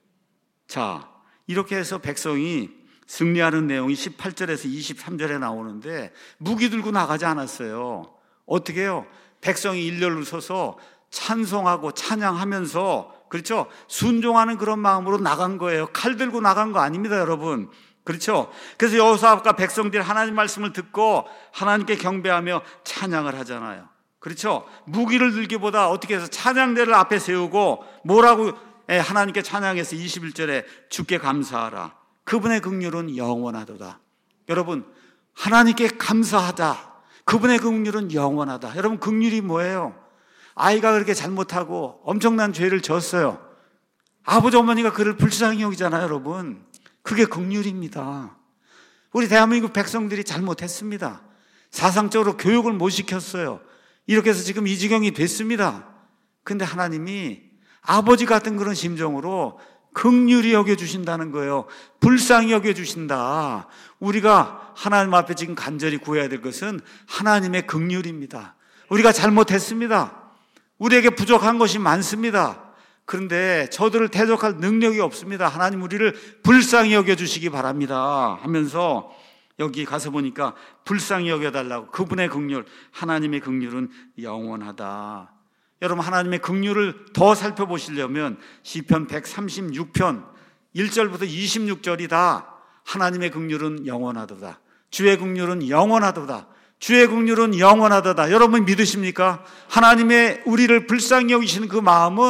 자, 이렇게 해서 백성이 승리하는 내용이 십팔 절에서 이십삼 절에 나오는데 무기 들고 나가지 않았어요. 어떻게 해요? 백성이 일렬로 서서 찬송하고 찬양하면서, 그렇죠, 순종하는 그런 마음으로 나간 거예요. 칼 들고 나간 거 아닙니다, 여러분. 그렇죠? 그래서 여호사밧과 백성들이 하나님 말씀을 듣고 하나님께 경배하며 찬양을 하잖아요. 그렇죠? 무기를 들기보다 어떻게 해서 찬양대를 앞에 세우고 뭐라고 하나님께 찬양해서 이십일 절에 주께 감사하라. 그분의 긍휼은 영원하도다. 여러분, 하나님께 감사하다. 그분의 긍휼은 영원하다. 여러분, 긍휼이 뭐예요? 아이가 그렇게 잘못하고 엄청난 죄를 졌어요. 아버지 어머니가 그를 불쌍히 여기잖아요, 여러분. 그게 긍휼입니다. 우리 대한민국 백성들이 잘못했습니다. 사상적으로 교육을 못 시켰어요. 이렇게 해서 지금 이 지경이 됐습니다. 근데 하나님이 아버지 같은 그런 심정으로 긍휼히 여겨주신다는 거예요. 불쌍히 여겨주신다. 우리가 하나님 앞에 지금 간절히 구해야 될 것은 하나님의 긍휼입니다. 우리가 잘못했습니다. 우리에게 부족한 것이 많습니다. 그런데 저들을 대적할 능력이 없습니다. 하나님 우리를 불쌍히 여겨주시기 바랍니다 하면서 여기 가서 보니까 불쌍히 여겨달라고, 그분의 긍휼, 하나님의 긍휼은 영원하다. 여러분, 하나님의 긍휼을 더 살펴보시려면 시편 백삼십육 편 일 절부터 이십육 절이 다 하나님의 긍휼은 영원하도다. 주의 긍휼은 영원하도다. 주의 긍휼은 영원하도다. 여러분 믿으십니까? 하나님의 우리를 불쌍히 여기시는 그 마음은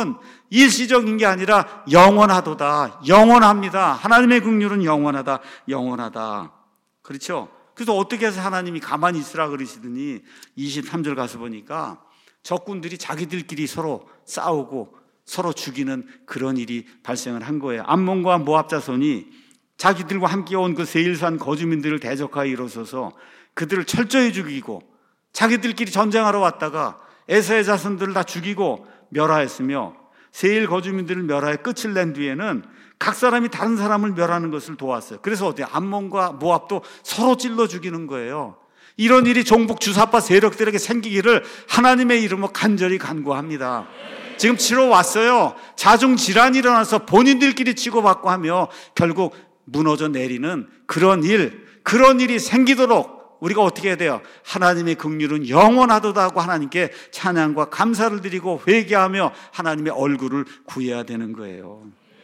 일시적인 게 아니라 영원하도다. 영원합니다. 하나님의 긍휼은 영원하다. 영원하다. 그렇죠? 그래서 어떻게 해서 하나님이 가만히 있으라 그러시더니 이십삼 절 가서 보니까 적군들이 자기들끼리 서로 싸우고 서로 죽이는 그런 일이 발생을 한 거예요. 암몬과 모압 자손이 자기들과 함께 온 그 세일산 거주민들을 대적하여 일어서서 그들을 철저히 죽이고 자기들끼리 전쟁하러 왔다가 에서의 자손들을 다 죽이고 멸하였으며 세일 거주민들을 멸하여 끝을 낸 뒤에는 각 사람이 다른 사람을 멸하는 것을 도왔어요. 그래서 어때요? 암몬과 모압도 서로 찔러 죽이는 거예요. 이런 일이 종북 주사파 세력들에게 생기기를 하나님의 이름으로 간절히 간구합니다. 지금 치러 왔어요. 자중 질환이 일어나서 본인들끼리 치고받고 하며 결국 무너져 내리는 그런 일, 그런 일이 생기도록 우리가 어떻게 해야 돼요? 하나님의 긍휼은 영원하도다 하고 하나님께 찬양과 감사를 드리고 회개하며 하나님의 얼굴을 구해야 되는 거예요.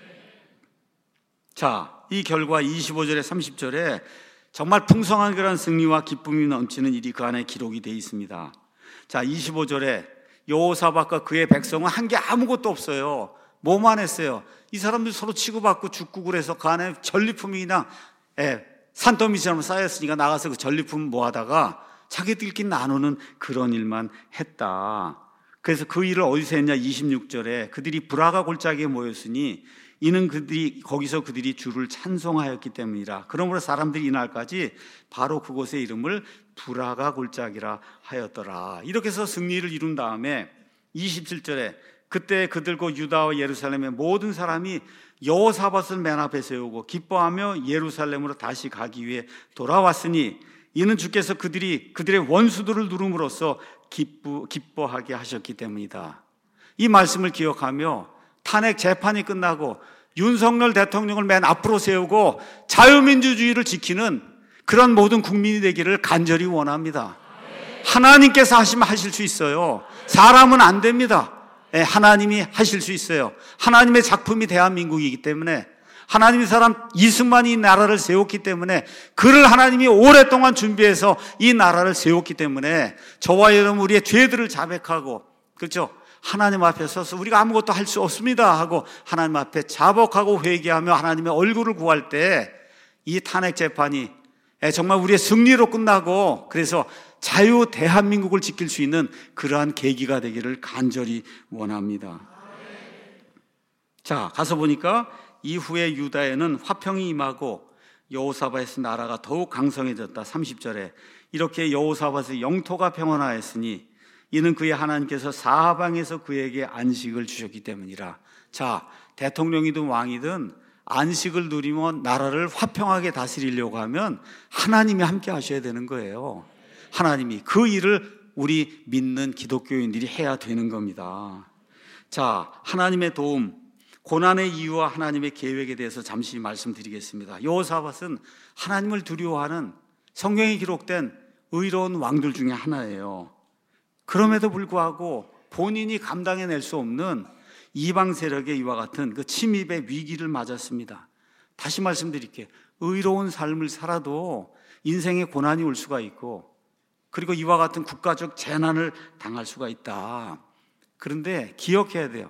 자, 이 결과 이십오 절에 삼십 절에 정말 풍성한 그런 승리와 기쁨이 넘치는 일이 그 안에 기록이 되어 있습니다. 자, 이십오 절에 여호사밧과 그의 백성은 한 게 아무것도 없어요. 뭐만 했어요? 이 사람들 서로 치고받고 죽고 그래서 그 안에 전리품이 그냥 예, 산더미처럼 쌓였으니까 나가서 그 전리품 모아다가 자기들끼리 나누는 그런 일만 했다. 그래서 그 일을 어디서 했냐? 이십육 절에 그들이 브라가 골짜기에 모였으니 이는 그들이 거기서 그들이 주를 찬송하였기 때문이라. 그러므로 사람들이 이날까지 바로 그곳의 이름을 브라가 골짜기라 하였더라. 이렇게 해서 승리를 이룬 다음에 이십칠 절에 그때 그들과 유다와 예루살렘의 모든 사람이 여호사밧을 맨 앞에 세우고 기뻐하며 예루살렘으로 다시 가기 위해 돌아왔으니 이는 주께서 그들이 그들의 원수들을 누름으로써 기쁘, 기뻐하게 하셨기 때문이다. 이 말씀을 기억하며 탄핵 재판이 끝나고 윤석열 대통령을 맨 앞으로 세우고 자유민주주의를 지키는 그런 모든 국민이 되기를 간절히 원합니다. 하나님께서 하시면 하실 수 있어요. 사람은 안 됩니다. 하나님이 하실 수 있어요. 하나님의 작품이 대한민국이기 때문에 하나님의 사람 이승만이 이 나라를 세웠기 때문에 그를 하나님이 오랫동안 준비해서 이 나라를 세웠기 때문에 저와 여러분 우리의 죄들을 자백하고 그렇죠? 하나님 앞에 서서 우리가 아무것도 할 수 없습니다 하고 하나님 앞에 자복하고 회개하며 하나님의 얼굴을 구할 때 이 탄핵 재판이 정말 우리의 승리로 끝나고 그래서 자유 대한민국을 지킬 수 있는 그러한 계기가 되기를 간절히 원합니다. 자, 가서 보니까 이후에 유다에는 화평이 임하고 여호사밧의 나라가 더욱 강성해졌다. 삼십 절에 이렇게 여호사밧의 영토가 평온하였으니 이는 그의 하나님께서 사방에서 그에게 안식을 주셨기 때문이라. 자, 대통령이든 왕이든 안식을 누리면 나라를 화평하게 다스리려고 하면 하나님이 함께 하셔야 되는 거예요. 하나님이 그 일을 우리 믿는 기독교인들이 해야 되는 겁니다. 자, 하나님의 도움, 고난의 이유와 하나님의 계획에 대해서 잠시 말씀드리겠습니다. 여호사밧은 하나님을 두려워하는 성경에 기록된 의로운 왕들 중에 하나예요. 그럼에도 불구하고 본인이 감당해낼 수 없는 이방 세력의 이와 같은 그 침입의 위기를 맞았습니다. 다시 말씀드릴게요. 의로운 삶을 살아도 인생에 고난이 올 수가 있고 그리고 이와 같은 국가적 재난을 당할 수가 있다. 그런데 기억해야 돼요.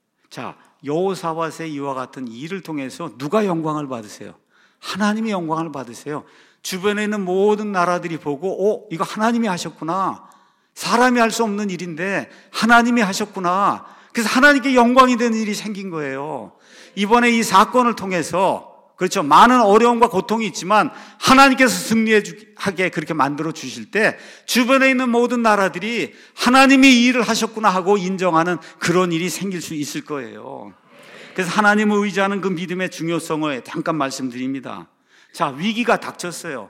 자, 여호사밧의 이와 같은 일을 통해서 누가 영광을 받으세요? 하나님이 영광을 받으세요. 주변에 있는 모든 나라들이 보고 오, 이거 하나님이 하셨구나. 사람이 할 수 없는 일인데 하나님이 하셨구나. 그래서 하나님께 영광이 되는 일이 생긴 거예요. 이번에 이 사건을 통해서 그렇죠. 많은 어려움과 고통이 있지만 하나님께서 승리하게 그렇게 만들어 주실 때 주변에 있는 모든 나라들이 하나님이 이 일을 하셨구나 하고 인정하는 그런 일이 생길 수 있을 거예요. 그래서 하나님을 의지하는 그 믿음의 중요성을 잠깐 말씀드립니다. 자, 위기가 닥쳤어요.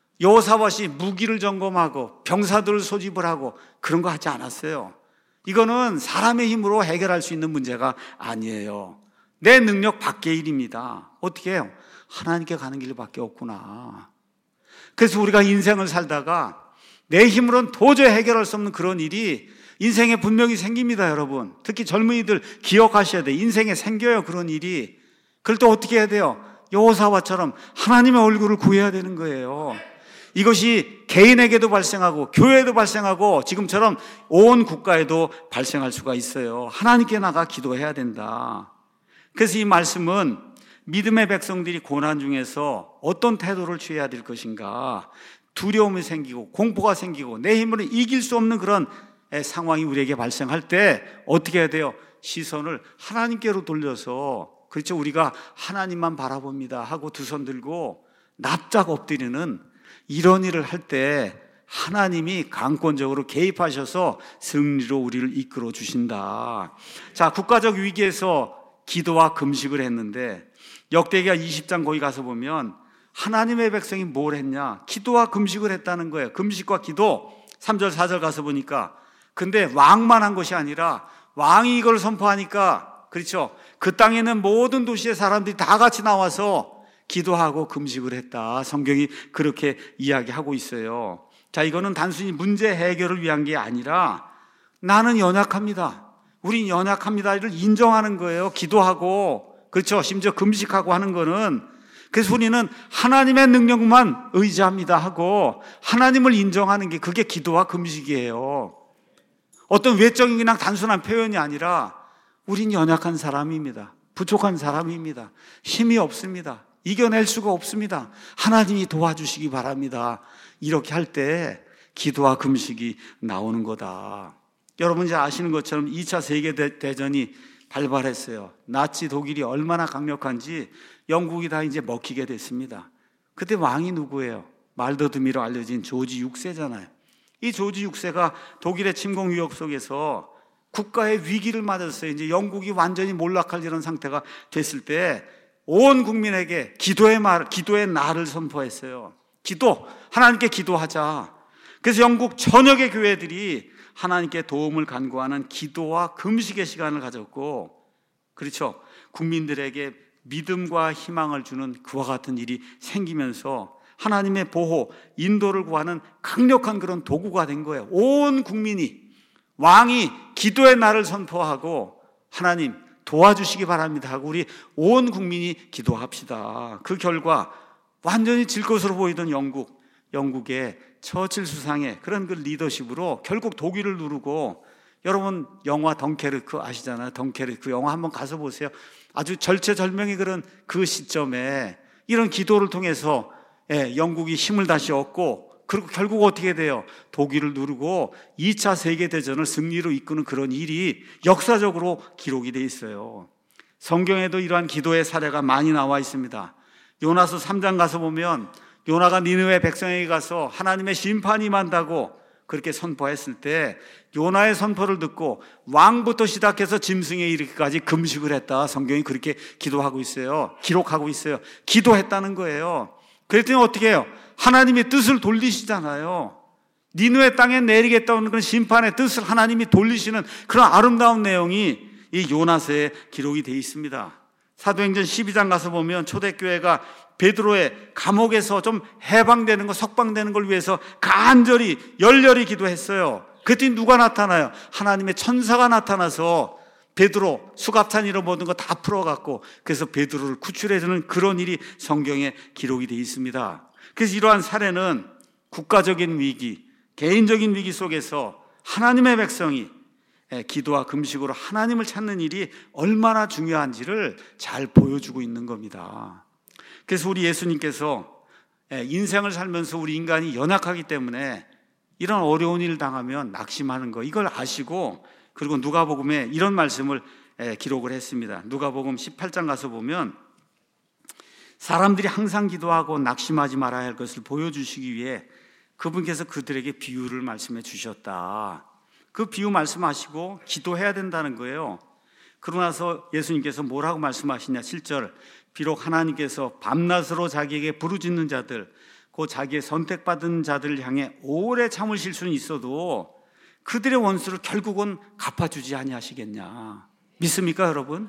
여호사밧이 무기를 점검하고 병사들을 소집을 하고 그런 거 하지 않았어요. 이거는 사람의 힘으로 해결할 수 있는 문제가 아니에요. 내 능력 밖의 일입니다. 어떻게 해요? 하나님께 가는 길밖에 없구나. 그래서 우리가 인생을 살다가 내 힘으로는 도저히 해결할 수 없는 그런 일이 인생에 분명히 생깁니다, 여러분. 특히 젊은이들 기억하셔야 돼요. 인생에 생겨요, 그런 일이. 그럴 때 어떻게 해야 돼요? 여호사밧처럼 하나님의 얼굴을 구해야 되는 거예요. 이것이 개인에게도 발생하고 교회에도 발생하고 지금처럼 온 국가에도 발생할 수가 있어요. 하나님께 나가 기도해야 된다. 그래서 이 말씀은 믿음의 백성들이 고난 중에서 어떤 태도를 취해야 될 것인가, 두려움이 생기고 공포가 생기고 내 힘으로 이길 수 없는 그런 상황이 우리에게 발생할 때 어떻게 해야 돼요? 시선을 하나님께로 돌려서, 그렇죠, 우리가 하나님만 바라봅니다 하고 두 손 들고 납작 엎드리는 이런 일을 할 때 하나님이 강권적으로 개입하셔서 승리로 우리를 이끌어 주신다. 자, 국가적 위기에서 기도와 금식을 했는데 역대기하 이십 장 거기 가서 보면 하나님의 백성이 뭘 했냐? 기도와 금식을 했다는 거예요. 금식과 기도. 삼 절 사 절 가서 보니까, 근데 왕만 한 것이 아니라 왕이 이걸 선포하니까, 그렇죠, 그 땅에 있는 모든 도시의 사람들이 다 같이 나와서 기도하고 금식을 했다. 성경이 그렇게 이야기하고 있어요. 자, 이거는 단순히 문제 해결을 위한 게 아니라 나는 연약합니다, 우린 연약합니다를 인정하는 거예요. 기도하고, 그렇죠, 심지어 금식하고 하는 거는. 그래서 우리는 하나님의 능력만 의지합니다 하고 하나님을 인정하는 게, 그게 기도와 금식이에요. 어떤 외적인 그냥 단순한 표현이 아니라 우린 연약한 사람입니다, 부족한 사람입니다, 힘이 없습니다, 이겨낼 수가 없습니다, 하나님이 도와주시기 바랍니다. 이렇게 할 때 기도와 금식이 나오는 거다. 여러분 이제 아시는 것처럼 이 차 세계대전이 발발했어요. 나치 독일이 얼마나 강력한지 영국이 다 이제 먹히게 됐습니다. 그때 왕이 누구예요? 말더드미로 알려진 조지 육 세잖아요. 이 조지 육 세가 독일의 침공 위협 속에서 국가의 위기를 맞았어요. 이제 영국이 완전히 몰락할 이런 상태가 됐을 때 온 국민에게 기도의 말, 기도의 날을 선포했어요. 기도, 하나님께 기도하자. 그래서 영국 전역의 교회들이 하나님께 도움을 간구하는 기도와 금식의 시간을 가졌고, 그렇죠, 국민들에게 믿음과 희망을 주는 그와 같은 일이 생기면서 하나님의 보호, 인도를 구하는 강력한 그런 도구가 된 거예요. 온 국민이, 왕이 기도의 날을 선포하고 하나님 도와주시기 바랍니다 하고 우리 온 국민이 기도합시다. 그 결과 완전히 질 것으로 보이던 영국, 영국의 처칠 수상의 그런 그 리더십으로 결국 독일을 누르고, 여러분 영화 덩케르크 아시잖아요. 덩케르크 그 영화 한번 가서 보세요. 아주 절체절명의 그런 그 시점에 이런 기도를 통해서 예, 영국이 힘을 다시 얻고, 그리고 결국 어떻게 돼요? 독일을 누르고 이 차 세계대전을 승리로 이끄는 그런 일이 역사적으로 기록이 되어 있어요. 성경에도 이러한 기도의 사례가 많이 나와 있습니다. 요나서 삼 장 가서 보면 요나가 니느웨 백성에게 가서 하나님의 심판이 임한다고 그렇게 선포했을 때 요나의 선포를 듣고 왕부터 시작해서 짐승에 이르기까지 금식을 했다. 성경이 그렇게 기도하고 있어요. 기록하고 있어요. 기도했다는 거예요. 그랬더니 어떻게 해요? 하나님이 뜻을 돌리시잖아요. 니느웨 땅에 내리겠다는 그런 심판의 뜻을 하나님이 돌리시는 그런 아름다운 내용이 이 요나서에 기록이 되어 있습니다. 사도행전 십이 장 가서 보면 초대교회가 베드로의 감옥에서 좀 해방되는 거, 석방되는 걸 위해서 간절히 열렬히 기도했어요. 그랬더니 누가 나타나요? 하나님의 천사가 나타나서 베드로 수갑찬 이런 모든 거 다 풀어갖고, 그래서 베드로를 구출해주는 그런 일이 성경에 기록이 되어 있습니다. 그래서 이러한 사례는 국가적인 위기, 개인적인 위기 속에서 하나님의 백성이 기도와 금식으로 하나님을 찾는 일이 얼마나 중요한지를 잘 보여주고 있는 겁니다. 그래서 우리 예수님께서 인생을 살면서 우리 인간이 연약하기 때문에 이런 어려운 일을 당하면 낙심하는 거, 이걸 아시고, 그리고 누가복음에 이런 말씀을 기록을 했습니다. 누가복음 십팔 장 가서 보면 사람들이 항상 기도하고 낙심하지 말아야 할 것을 보여주시기 위해 그분께서 그들에게 비유를 말씀해 주셨다. 그 비유 말씀하시고 기도해야 된다는 거예요. 그러고 나서 예수님께서 뭐라고 말씀하시냐? 칠 절, 비록 하나님께서 밤낮으로 자기에게 부르짖는 자들, 그 자기의 선택받은 자들을 향해 오래 참으실 수는 있어도 그들의 원수를 결국은 갚아주지 아니하시겠냐. 믿습니까 여러분?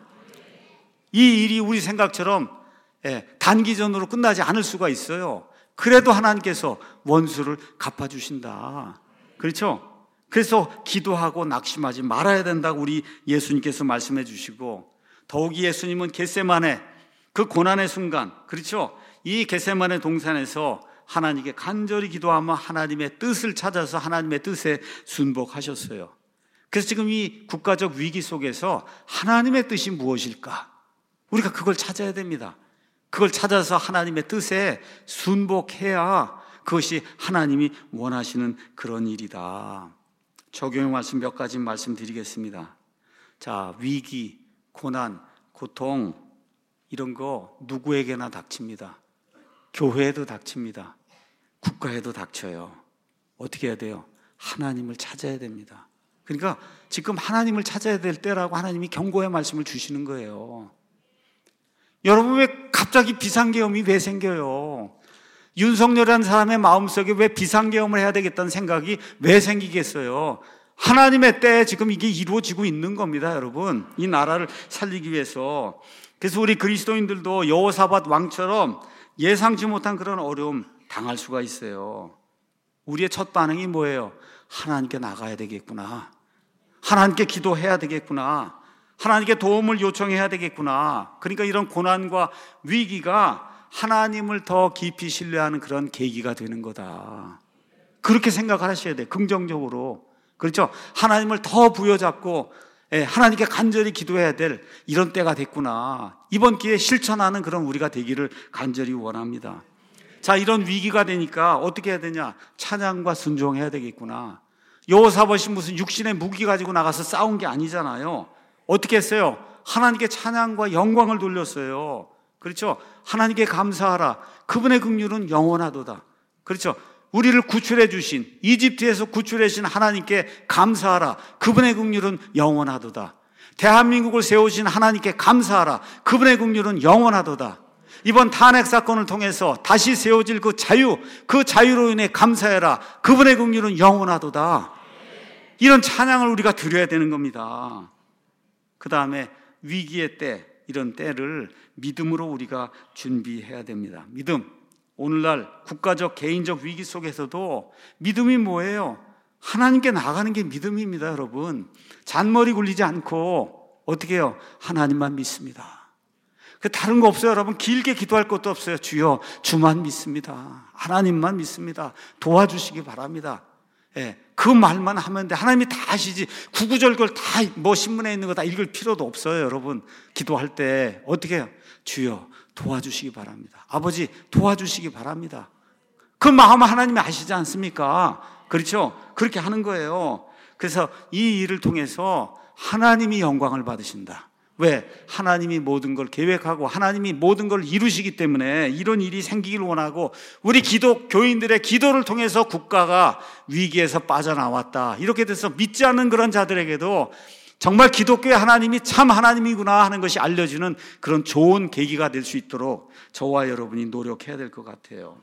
이 일이 우리 생각처럼 단기전으로 끝나지 않을 수가 있어요. 그래도 하나님께서 원수를 갚아주신다. 그렇죠? 그래서 기도하고 낙심하지 말아야 된다고 우리 예수님께서 말씀해 주시고, 더욱이 예수님은 겟세마네 그 고난의 순간, 그렇죠? 이 겟세마네 동산에서 하나님께 간절히 기도하며 하나님의 뜻을 찾아서 하나님의 뜻에 순복하셨어요. 그래서 지금 이 국가적 위기 속에서 하나님의 뜻이 무엇일까? 우리가 그걸 찾아야 됩니다. 그걸 찾아서 하나님의 뜻에 순복해야 그것이 하나님이 원하시는 그런 일이다. 적용 말씀 몇 가지 말씀드리겠습니다. 자, 위기, 고난, 고통 이런 거 누구에게나 닥칩니다. 교회에도 닥칩니다. 국가에도 닥쳐요. 어떻게 해야 돼요? 하나님을 찾아야 됩니다. 그러니까 지금 하나님을 찾아야 될 때라고 하나님이 경고의 말씀을 주시는 거예요. 여러분, 왜 갑자기 비상계엄이 왜 생겨요? 윤석열이라는 사람의 마음속에 왜 비상계엄을 해야 되겠다는 생각이 왜 생기겠어요? 하나님의 때에 지금 이게 이루어지고 있는 겁니다, 여러분. 이 나라를 살리기 위해서. 그래서 우리 그리스도인들도 여호사밧 왕처럼 예상치 못한 그런 어려움 당할 수가 있어요. 우리의 첫 반응이 뭐예요? 하나님께 나가야 되겠구나. 하나님께 기도해야 되겠구나. 하나님께 도움을 요청해야 되겠구나. 그러니까 이런 고난과 위기가 하나님을 더 깊이 신뢰하는 그런 계기가 되는 거다. 그렇게 생각하셔야 돼요. 긍정적으로. 그렇죠? 하나님을 더 부여잡고 하나님께 간절히 기도해야 될 이런 때가 됐구나. 이번 기회에 실천하는 그런 우리가 되기를 간절히 원합니다. 자, 이런 위기가 되니까 어떻게 해야 되냐? 찬양과 순종해야 되겠구나. 여호사밧이 무슨 육신의 무기 가지고 나가서 싸운 게 아니잖아요. 어떻게 했어요? 하나님께 찬양과 영광을 돌렸어요. 그렇죠? 하나님께 감사하라. 그분의 긍휼은 영원하도다. 그렇죠? 우리를 구출해 주신, 이집트에서 구출해 주신 하나님께 감사하라. 그분의 긍휼은 영원하도다. 대한민국을 세우신 하나님께 감사하라. 그분의 긍휼은 영원하도다. 이번 탄핵 사건을 통해서 다시 세워질 그 자유, 그 자유로 인해 감사해라. 그분의 긍휼은 영원하도다. 이런 찬양을 우리가 드려야 되는 겁니다. 그 다음에 위기의 때, 이런 때를 믿음으로 우리가 준비해야 됩니다. 믿음. 오늘날 국가적, 개인적 위기 속에서도 믿음이 뭐예요? 하나님께 나가는 게 믿음입니다, 여러분. 잔머리 굴리지 않고 어떻게 해요? 하나님만 믿습니다. 다른 거 없어요, 여러분. 길게 기도할 것도 없어요. 주여, 주만 믿습니다. 하나님만 믿습니다. 도와주시기 바랍니다. 예, 그 말만 하면 돼. 하나님이 다 아시지. 구구절절 다 뭐 신문에 있는 거 다 읽을 필요도 없어요, 여러분. 기도할 때 어떻게 해요? 주여, 도와주시기 바랍니다. 아버지, 도와주시기 바랍니다. 그 마음 하나님이 아시지 않습니까? 그렇죠? 그렇게 하는 거예요. 그래서 이 일을 통해서 하나님이 영광을 받으신다. 왜? 하나님이 모든 걸 계획하고 하나님이 모든 걸 이루시기 때문에 이런 일이 생기길 원하고, 우리 기독 교인들의 기도를 통해서 국가가 위기에서 빠져나왔다. 이렇게 돼서 믿지 않는 그런 자들에게도 정말 기독교의 하나님이 참 하나님이구나 하는 것이 알려지는 그런 좋은 계기가 될 수 있도록 저와 여러분이 노력해야 될 것 같아요.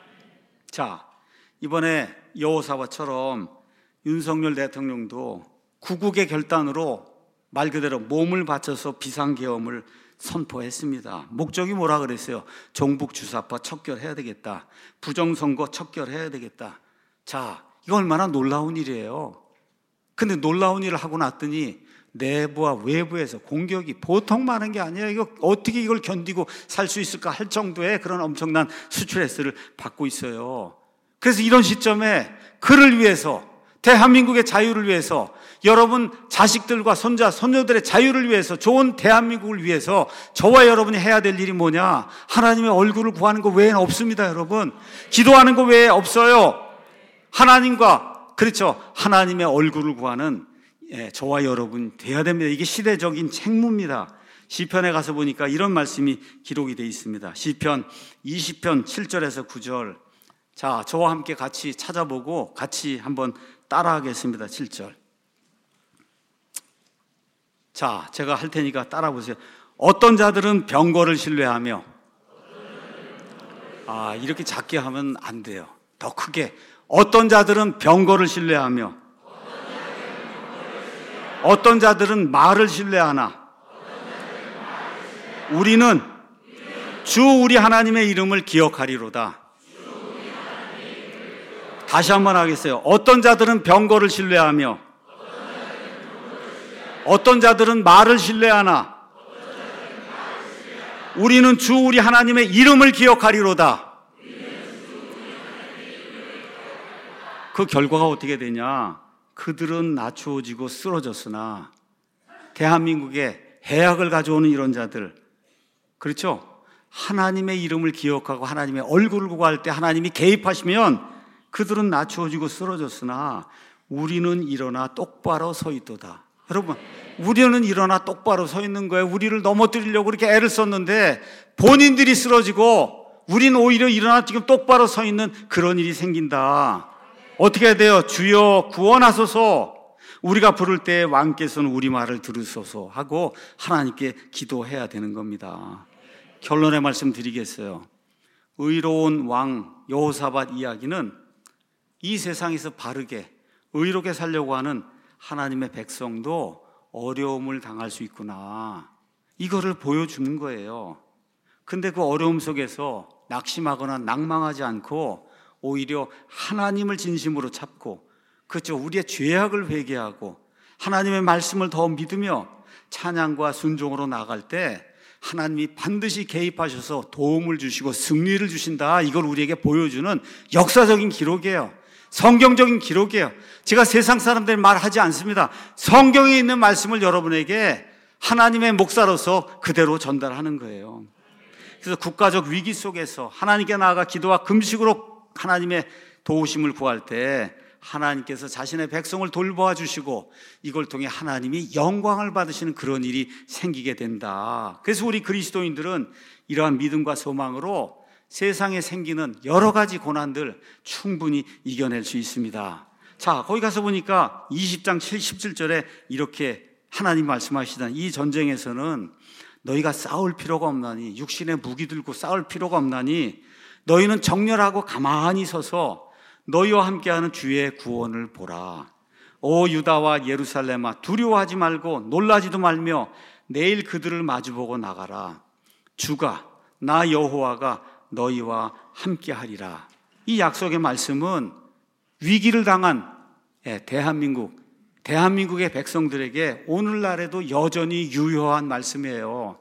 자, 이번에 여호사밧처럼 윤석열 대통령도 구국의 결단으로 말 그대로 몸을 바쳐서 비상계엄을 선포했습니다. 목적이 뭐라 그랬어요? 종북 주사파 척결해야 되겠다. 부정선거 척결해야 되겠다. 자, 이거 얼마나 놀라운 일이에요. 근데 놀라운 일을 하고 났더니 내부와 외부에서 공격이 보통 많은 게 아니에요. 이거 어떻게 이걸 견디고 살 수 있을까 할 정도의 그런 엄청난 스트레스를 받고 있어요. 그래서 이런 시점에 그를 위해서, 대한민국의 자유를 위해서, 여러분 자식들과 손자, 손녀들의 자유를 위해서, 좋은 대한민국을 위해서 저와 여러분이 해야 될 일이 뭐냐? 하나님의 얼굴을 구하는 것 외에는 없습니다, 여러분. 기도하는 것 외에 없어요. 하나님과, 그렇죠, 하나님의 얼굴을 구하는 예, 저와 여러분 돼야 됩니다. 이게 시대적인 책무입니다. 시편에 가서 보니까 이런 말씀이 기록이 되어 있습니다. 시편 이십 편 칠 절에서 구 절. 자, 저와 함께 같이 찾아보고 같이 한번 따라하겠습니다. 칠 절. 자, 제가 할 테니까 따라 보세요. 어떤 자들은 병거를 신뢰하며, 아, 이렇게 작게 하면 안 돼요. 더 크게. 어떤 자들은 병거를 신뢰하며, 어떤 자들은 말을 신뢰하나, 우리는 주 우리 하나님의 이름을 기억하리로다. 다시 한번 하겠어요. 어떤 자들은 병거를 신뢰하며, 어떤 자들은 말을 신뢰하나, 우리는 주 우리 하나님의 이름을 기억하리로다. 그 결과가 어떻게 되냐? 그들은 낮추어지고 쓰러졌으나 대한민국에 해악을 가져오는 이런 자들, 그렇죠? 하나님의 이름을 기억하고 하나님의 얼굴을 구할 때 하나님이 개입하시면 그들은 낮추어지고 쓰러졌으나 우리는 일어나 똑바로 서 있도다. 여러분, 우리는 일어나 똑바로 서 있는 거예요. 우리를 넘어뜨리려고 이렇게 애를 썼는데 본인들이 쓰러지고 우리는 오히려 일어나 지금 똑바로 서 있는 그런 일이 생긴다. 어떻게 해야 돼요? 주여 구원하소서. 우리가 부를 때 왕께서는 우리 말을 들으소서 하고 하나님께 기도해야 되는 겁니다. 결론의 말씀 드리겠어요. 의로운 왕 여호사밧 이야기는 이 세상에서 바르게 의롭게 살려고 하는 하나님의 백성도 어려움을 당할 수 있구나, 이거를 보여주는 거예요. 근데 그 어려움 속에서 낙심하거나 낭망하지 않고 오히려 하나님을 진심으로 찾고, 그렇죠, 우리의 죄악을 회개하고 하나님의 말씀을 더 믿으며 찬양과 순종으로 나아갈 때 하나님이 반드시 개입하셔서 도움을 주시고 승리를 주신다, 이걸 우리에게 보여주는 역사적인 기록이에요. 성경적인 기록이에요. 제가 세상 사람들 말하지 않습니다. 성경에 있는 말씀을 여러분에게 하나님의 목사로서 그대로 전달하는 거예요. 그래서 국가적 위기 속에서 하나님께 나아가 기도와 금식으로 하나님의 도우심을 구할 때 하나님께서 자신의 백성을 돌보아 주시고 이걸 통해 하나님이 영광을 받으시는 그런 일이 생기게 된다. 그래서 우리 그리스도인들은 이러한 믿음과 소망으로 세상에 생기는 여러 가지 고난들 충분히 이겨낼 수 있습니다. 자, 거기 가서 보니까 이십 장 칠십칠 절에 이렇게 하나님 말씀하시던 이 전쟁에서는 너희가 싸울 필요가 없나니, 육신의 무기 들고 싸울 필요가 없나니 너희는 정렬하고 가만히 서서 너희와 함께하는 주의 구원을 보라. 오 유다와 예루살렘아, 두려워하지 말고 놀라지도 말며 내일 그들을 마주보고 나가라. 주가 나 여호와가 너희와 함께하리라. 이 약속의 말씀은 위기를 당한 대한민국, 대한민국의 백성들에게 오늘날에도 여전히 유효한 말씀이에요.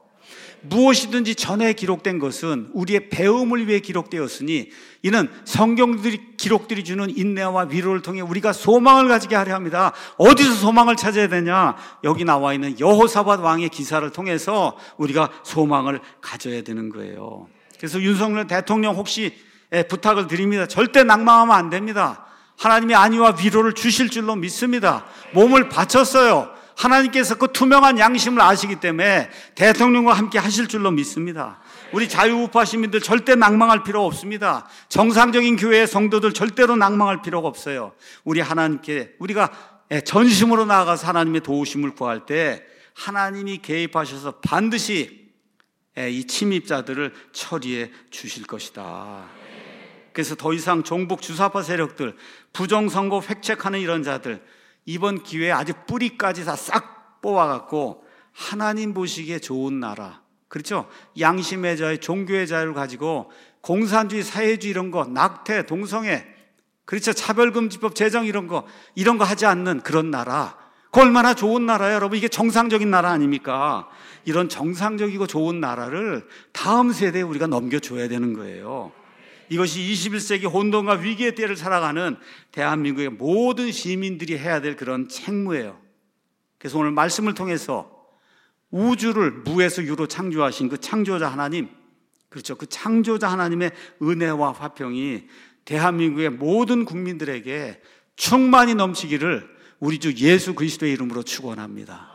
무엇이든지 전에 기록된 것은 우리의 배움을 위해 기록되었으니 이는 성경들이 기록들이 주는 인내와 위로를 통해 우리가 소망을 가지게 하려 합니다. 어디서 소망을 찾아야 되냐? 여기 나와 있는 여호사밧 왕의 기사를 통해서 우리가 소망을 가져야 되는 거예요. 그래서 윤석열 대통령 혹시 부탁을 드립니다. 절대 낭망하면 안 됩니다. 하나님이 안위와 위로를 주실 줄로 믿습니다. 몸을 바쳤어요. 하나님께서 그 투명한 양심을 아시기 때문에 대통령과 함께 하실 줄로 믿습니다. 우리 자유우파 시민들 절대 낭망할 필요 없습니다. 정상적인 교회의 성도들 절대로 낭망할 필요가 없어요. 우리 하나님께 우리가 전심으로 나아가서 하나님의 도우심을 구할 때 하나님이 개입하셔서 반드시 이 침입자들을 처리해 주실 것이다. 그래서 더 이상 종북 주사파 세력들, 부정선거 획책하는 이런 자들, 이번 기회에 아주 뿌리까지 다 싹 뽑아갖고 하나님 보시기에 좋은 나라, 그렇죠? 양심의 자유, 종교의 자유를 가지고 공산주의, 사회주의 이런 거, 낙태, 동성애, 그렇죠? 차별금지법 제정 이런 거, 이런 거 하지 않는 그런 나라, 그 얼마나 좋은 나라예요, 여러분. 이게 정상적인 나라 아닙니까? 이런 정상적이고 좋은 나라를 다음 세대에 우리가 넘겨줘야 되는 거예요. 이것이 이십일 세기 혼돈과 위기의 때를 살아가는 대한민국의 모든 시민들이 해야 될 그런 책무예요. 그래서 오늘 말씀을 통해서 우주를 무에서 유로 창조하신 그 창조자 하나님, 그렇죠, 그 창조자 하나님의 은혜와 화평이 대한민국의 모든 국민들에게 충만히 넘치기를 우리 주 예수 그리스도의 이름으로 축원합니다.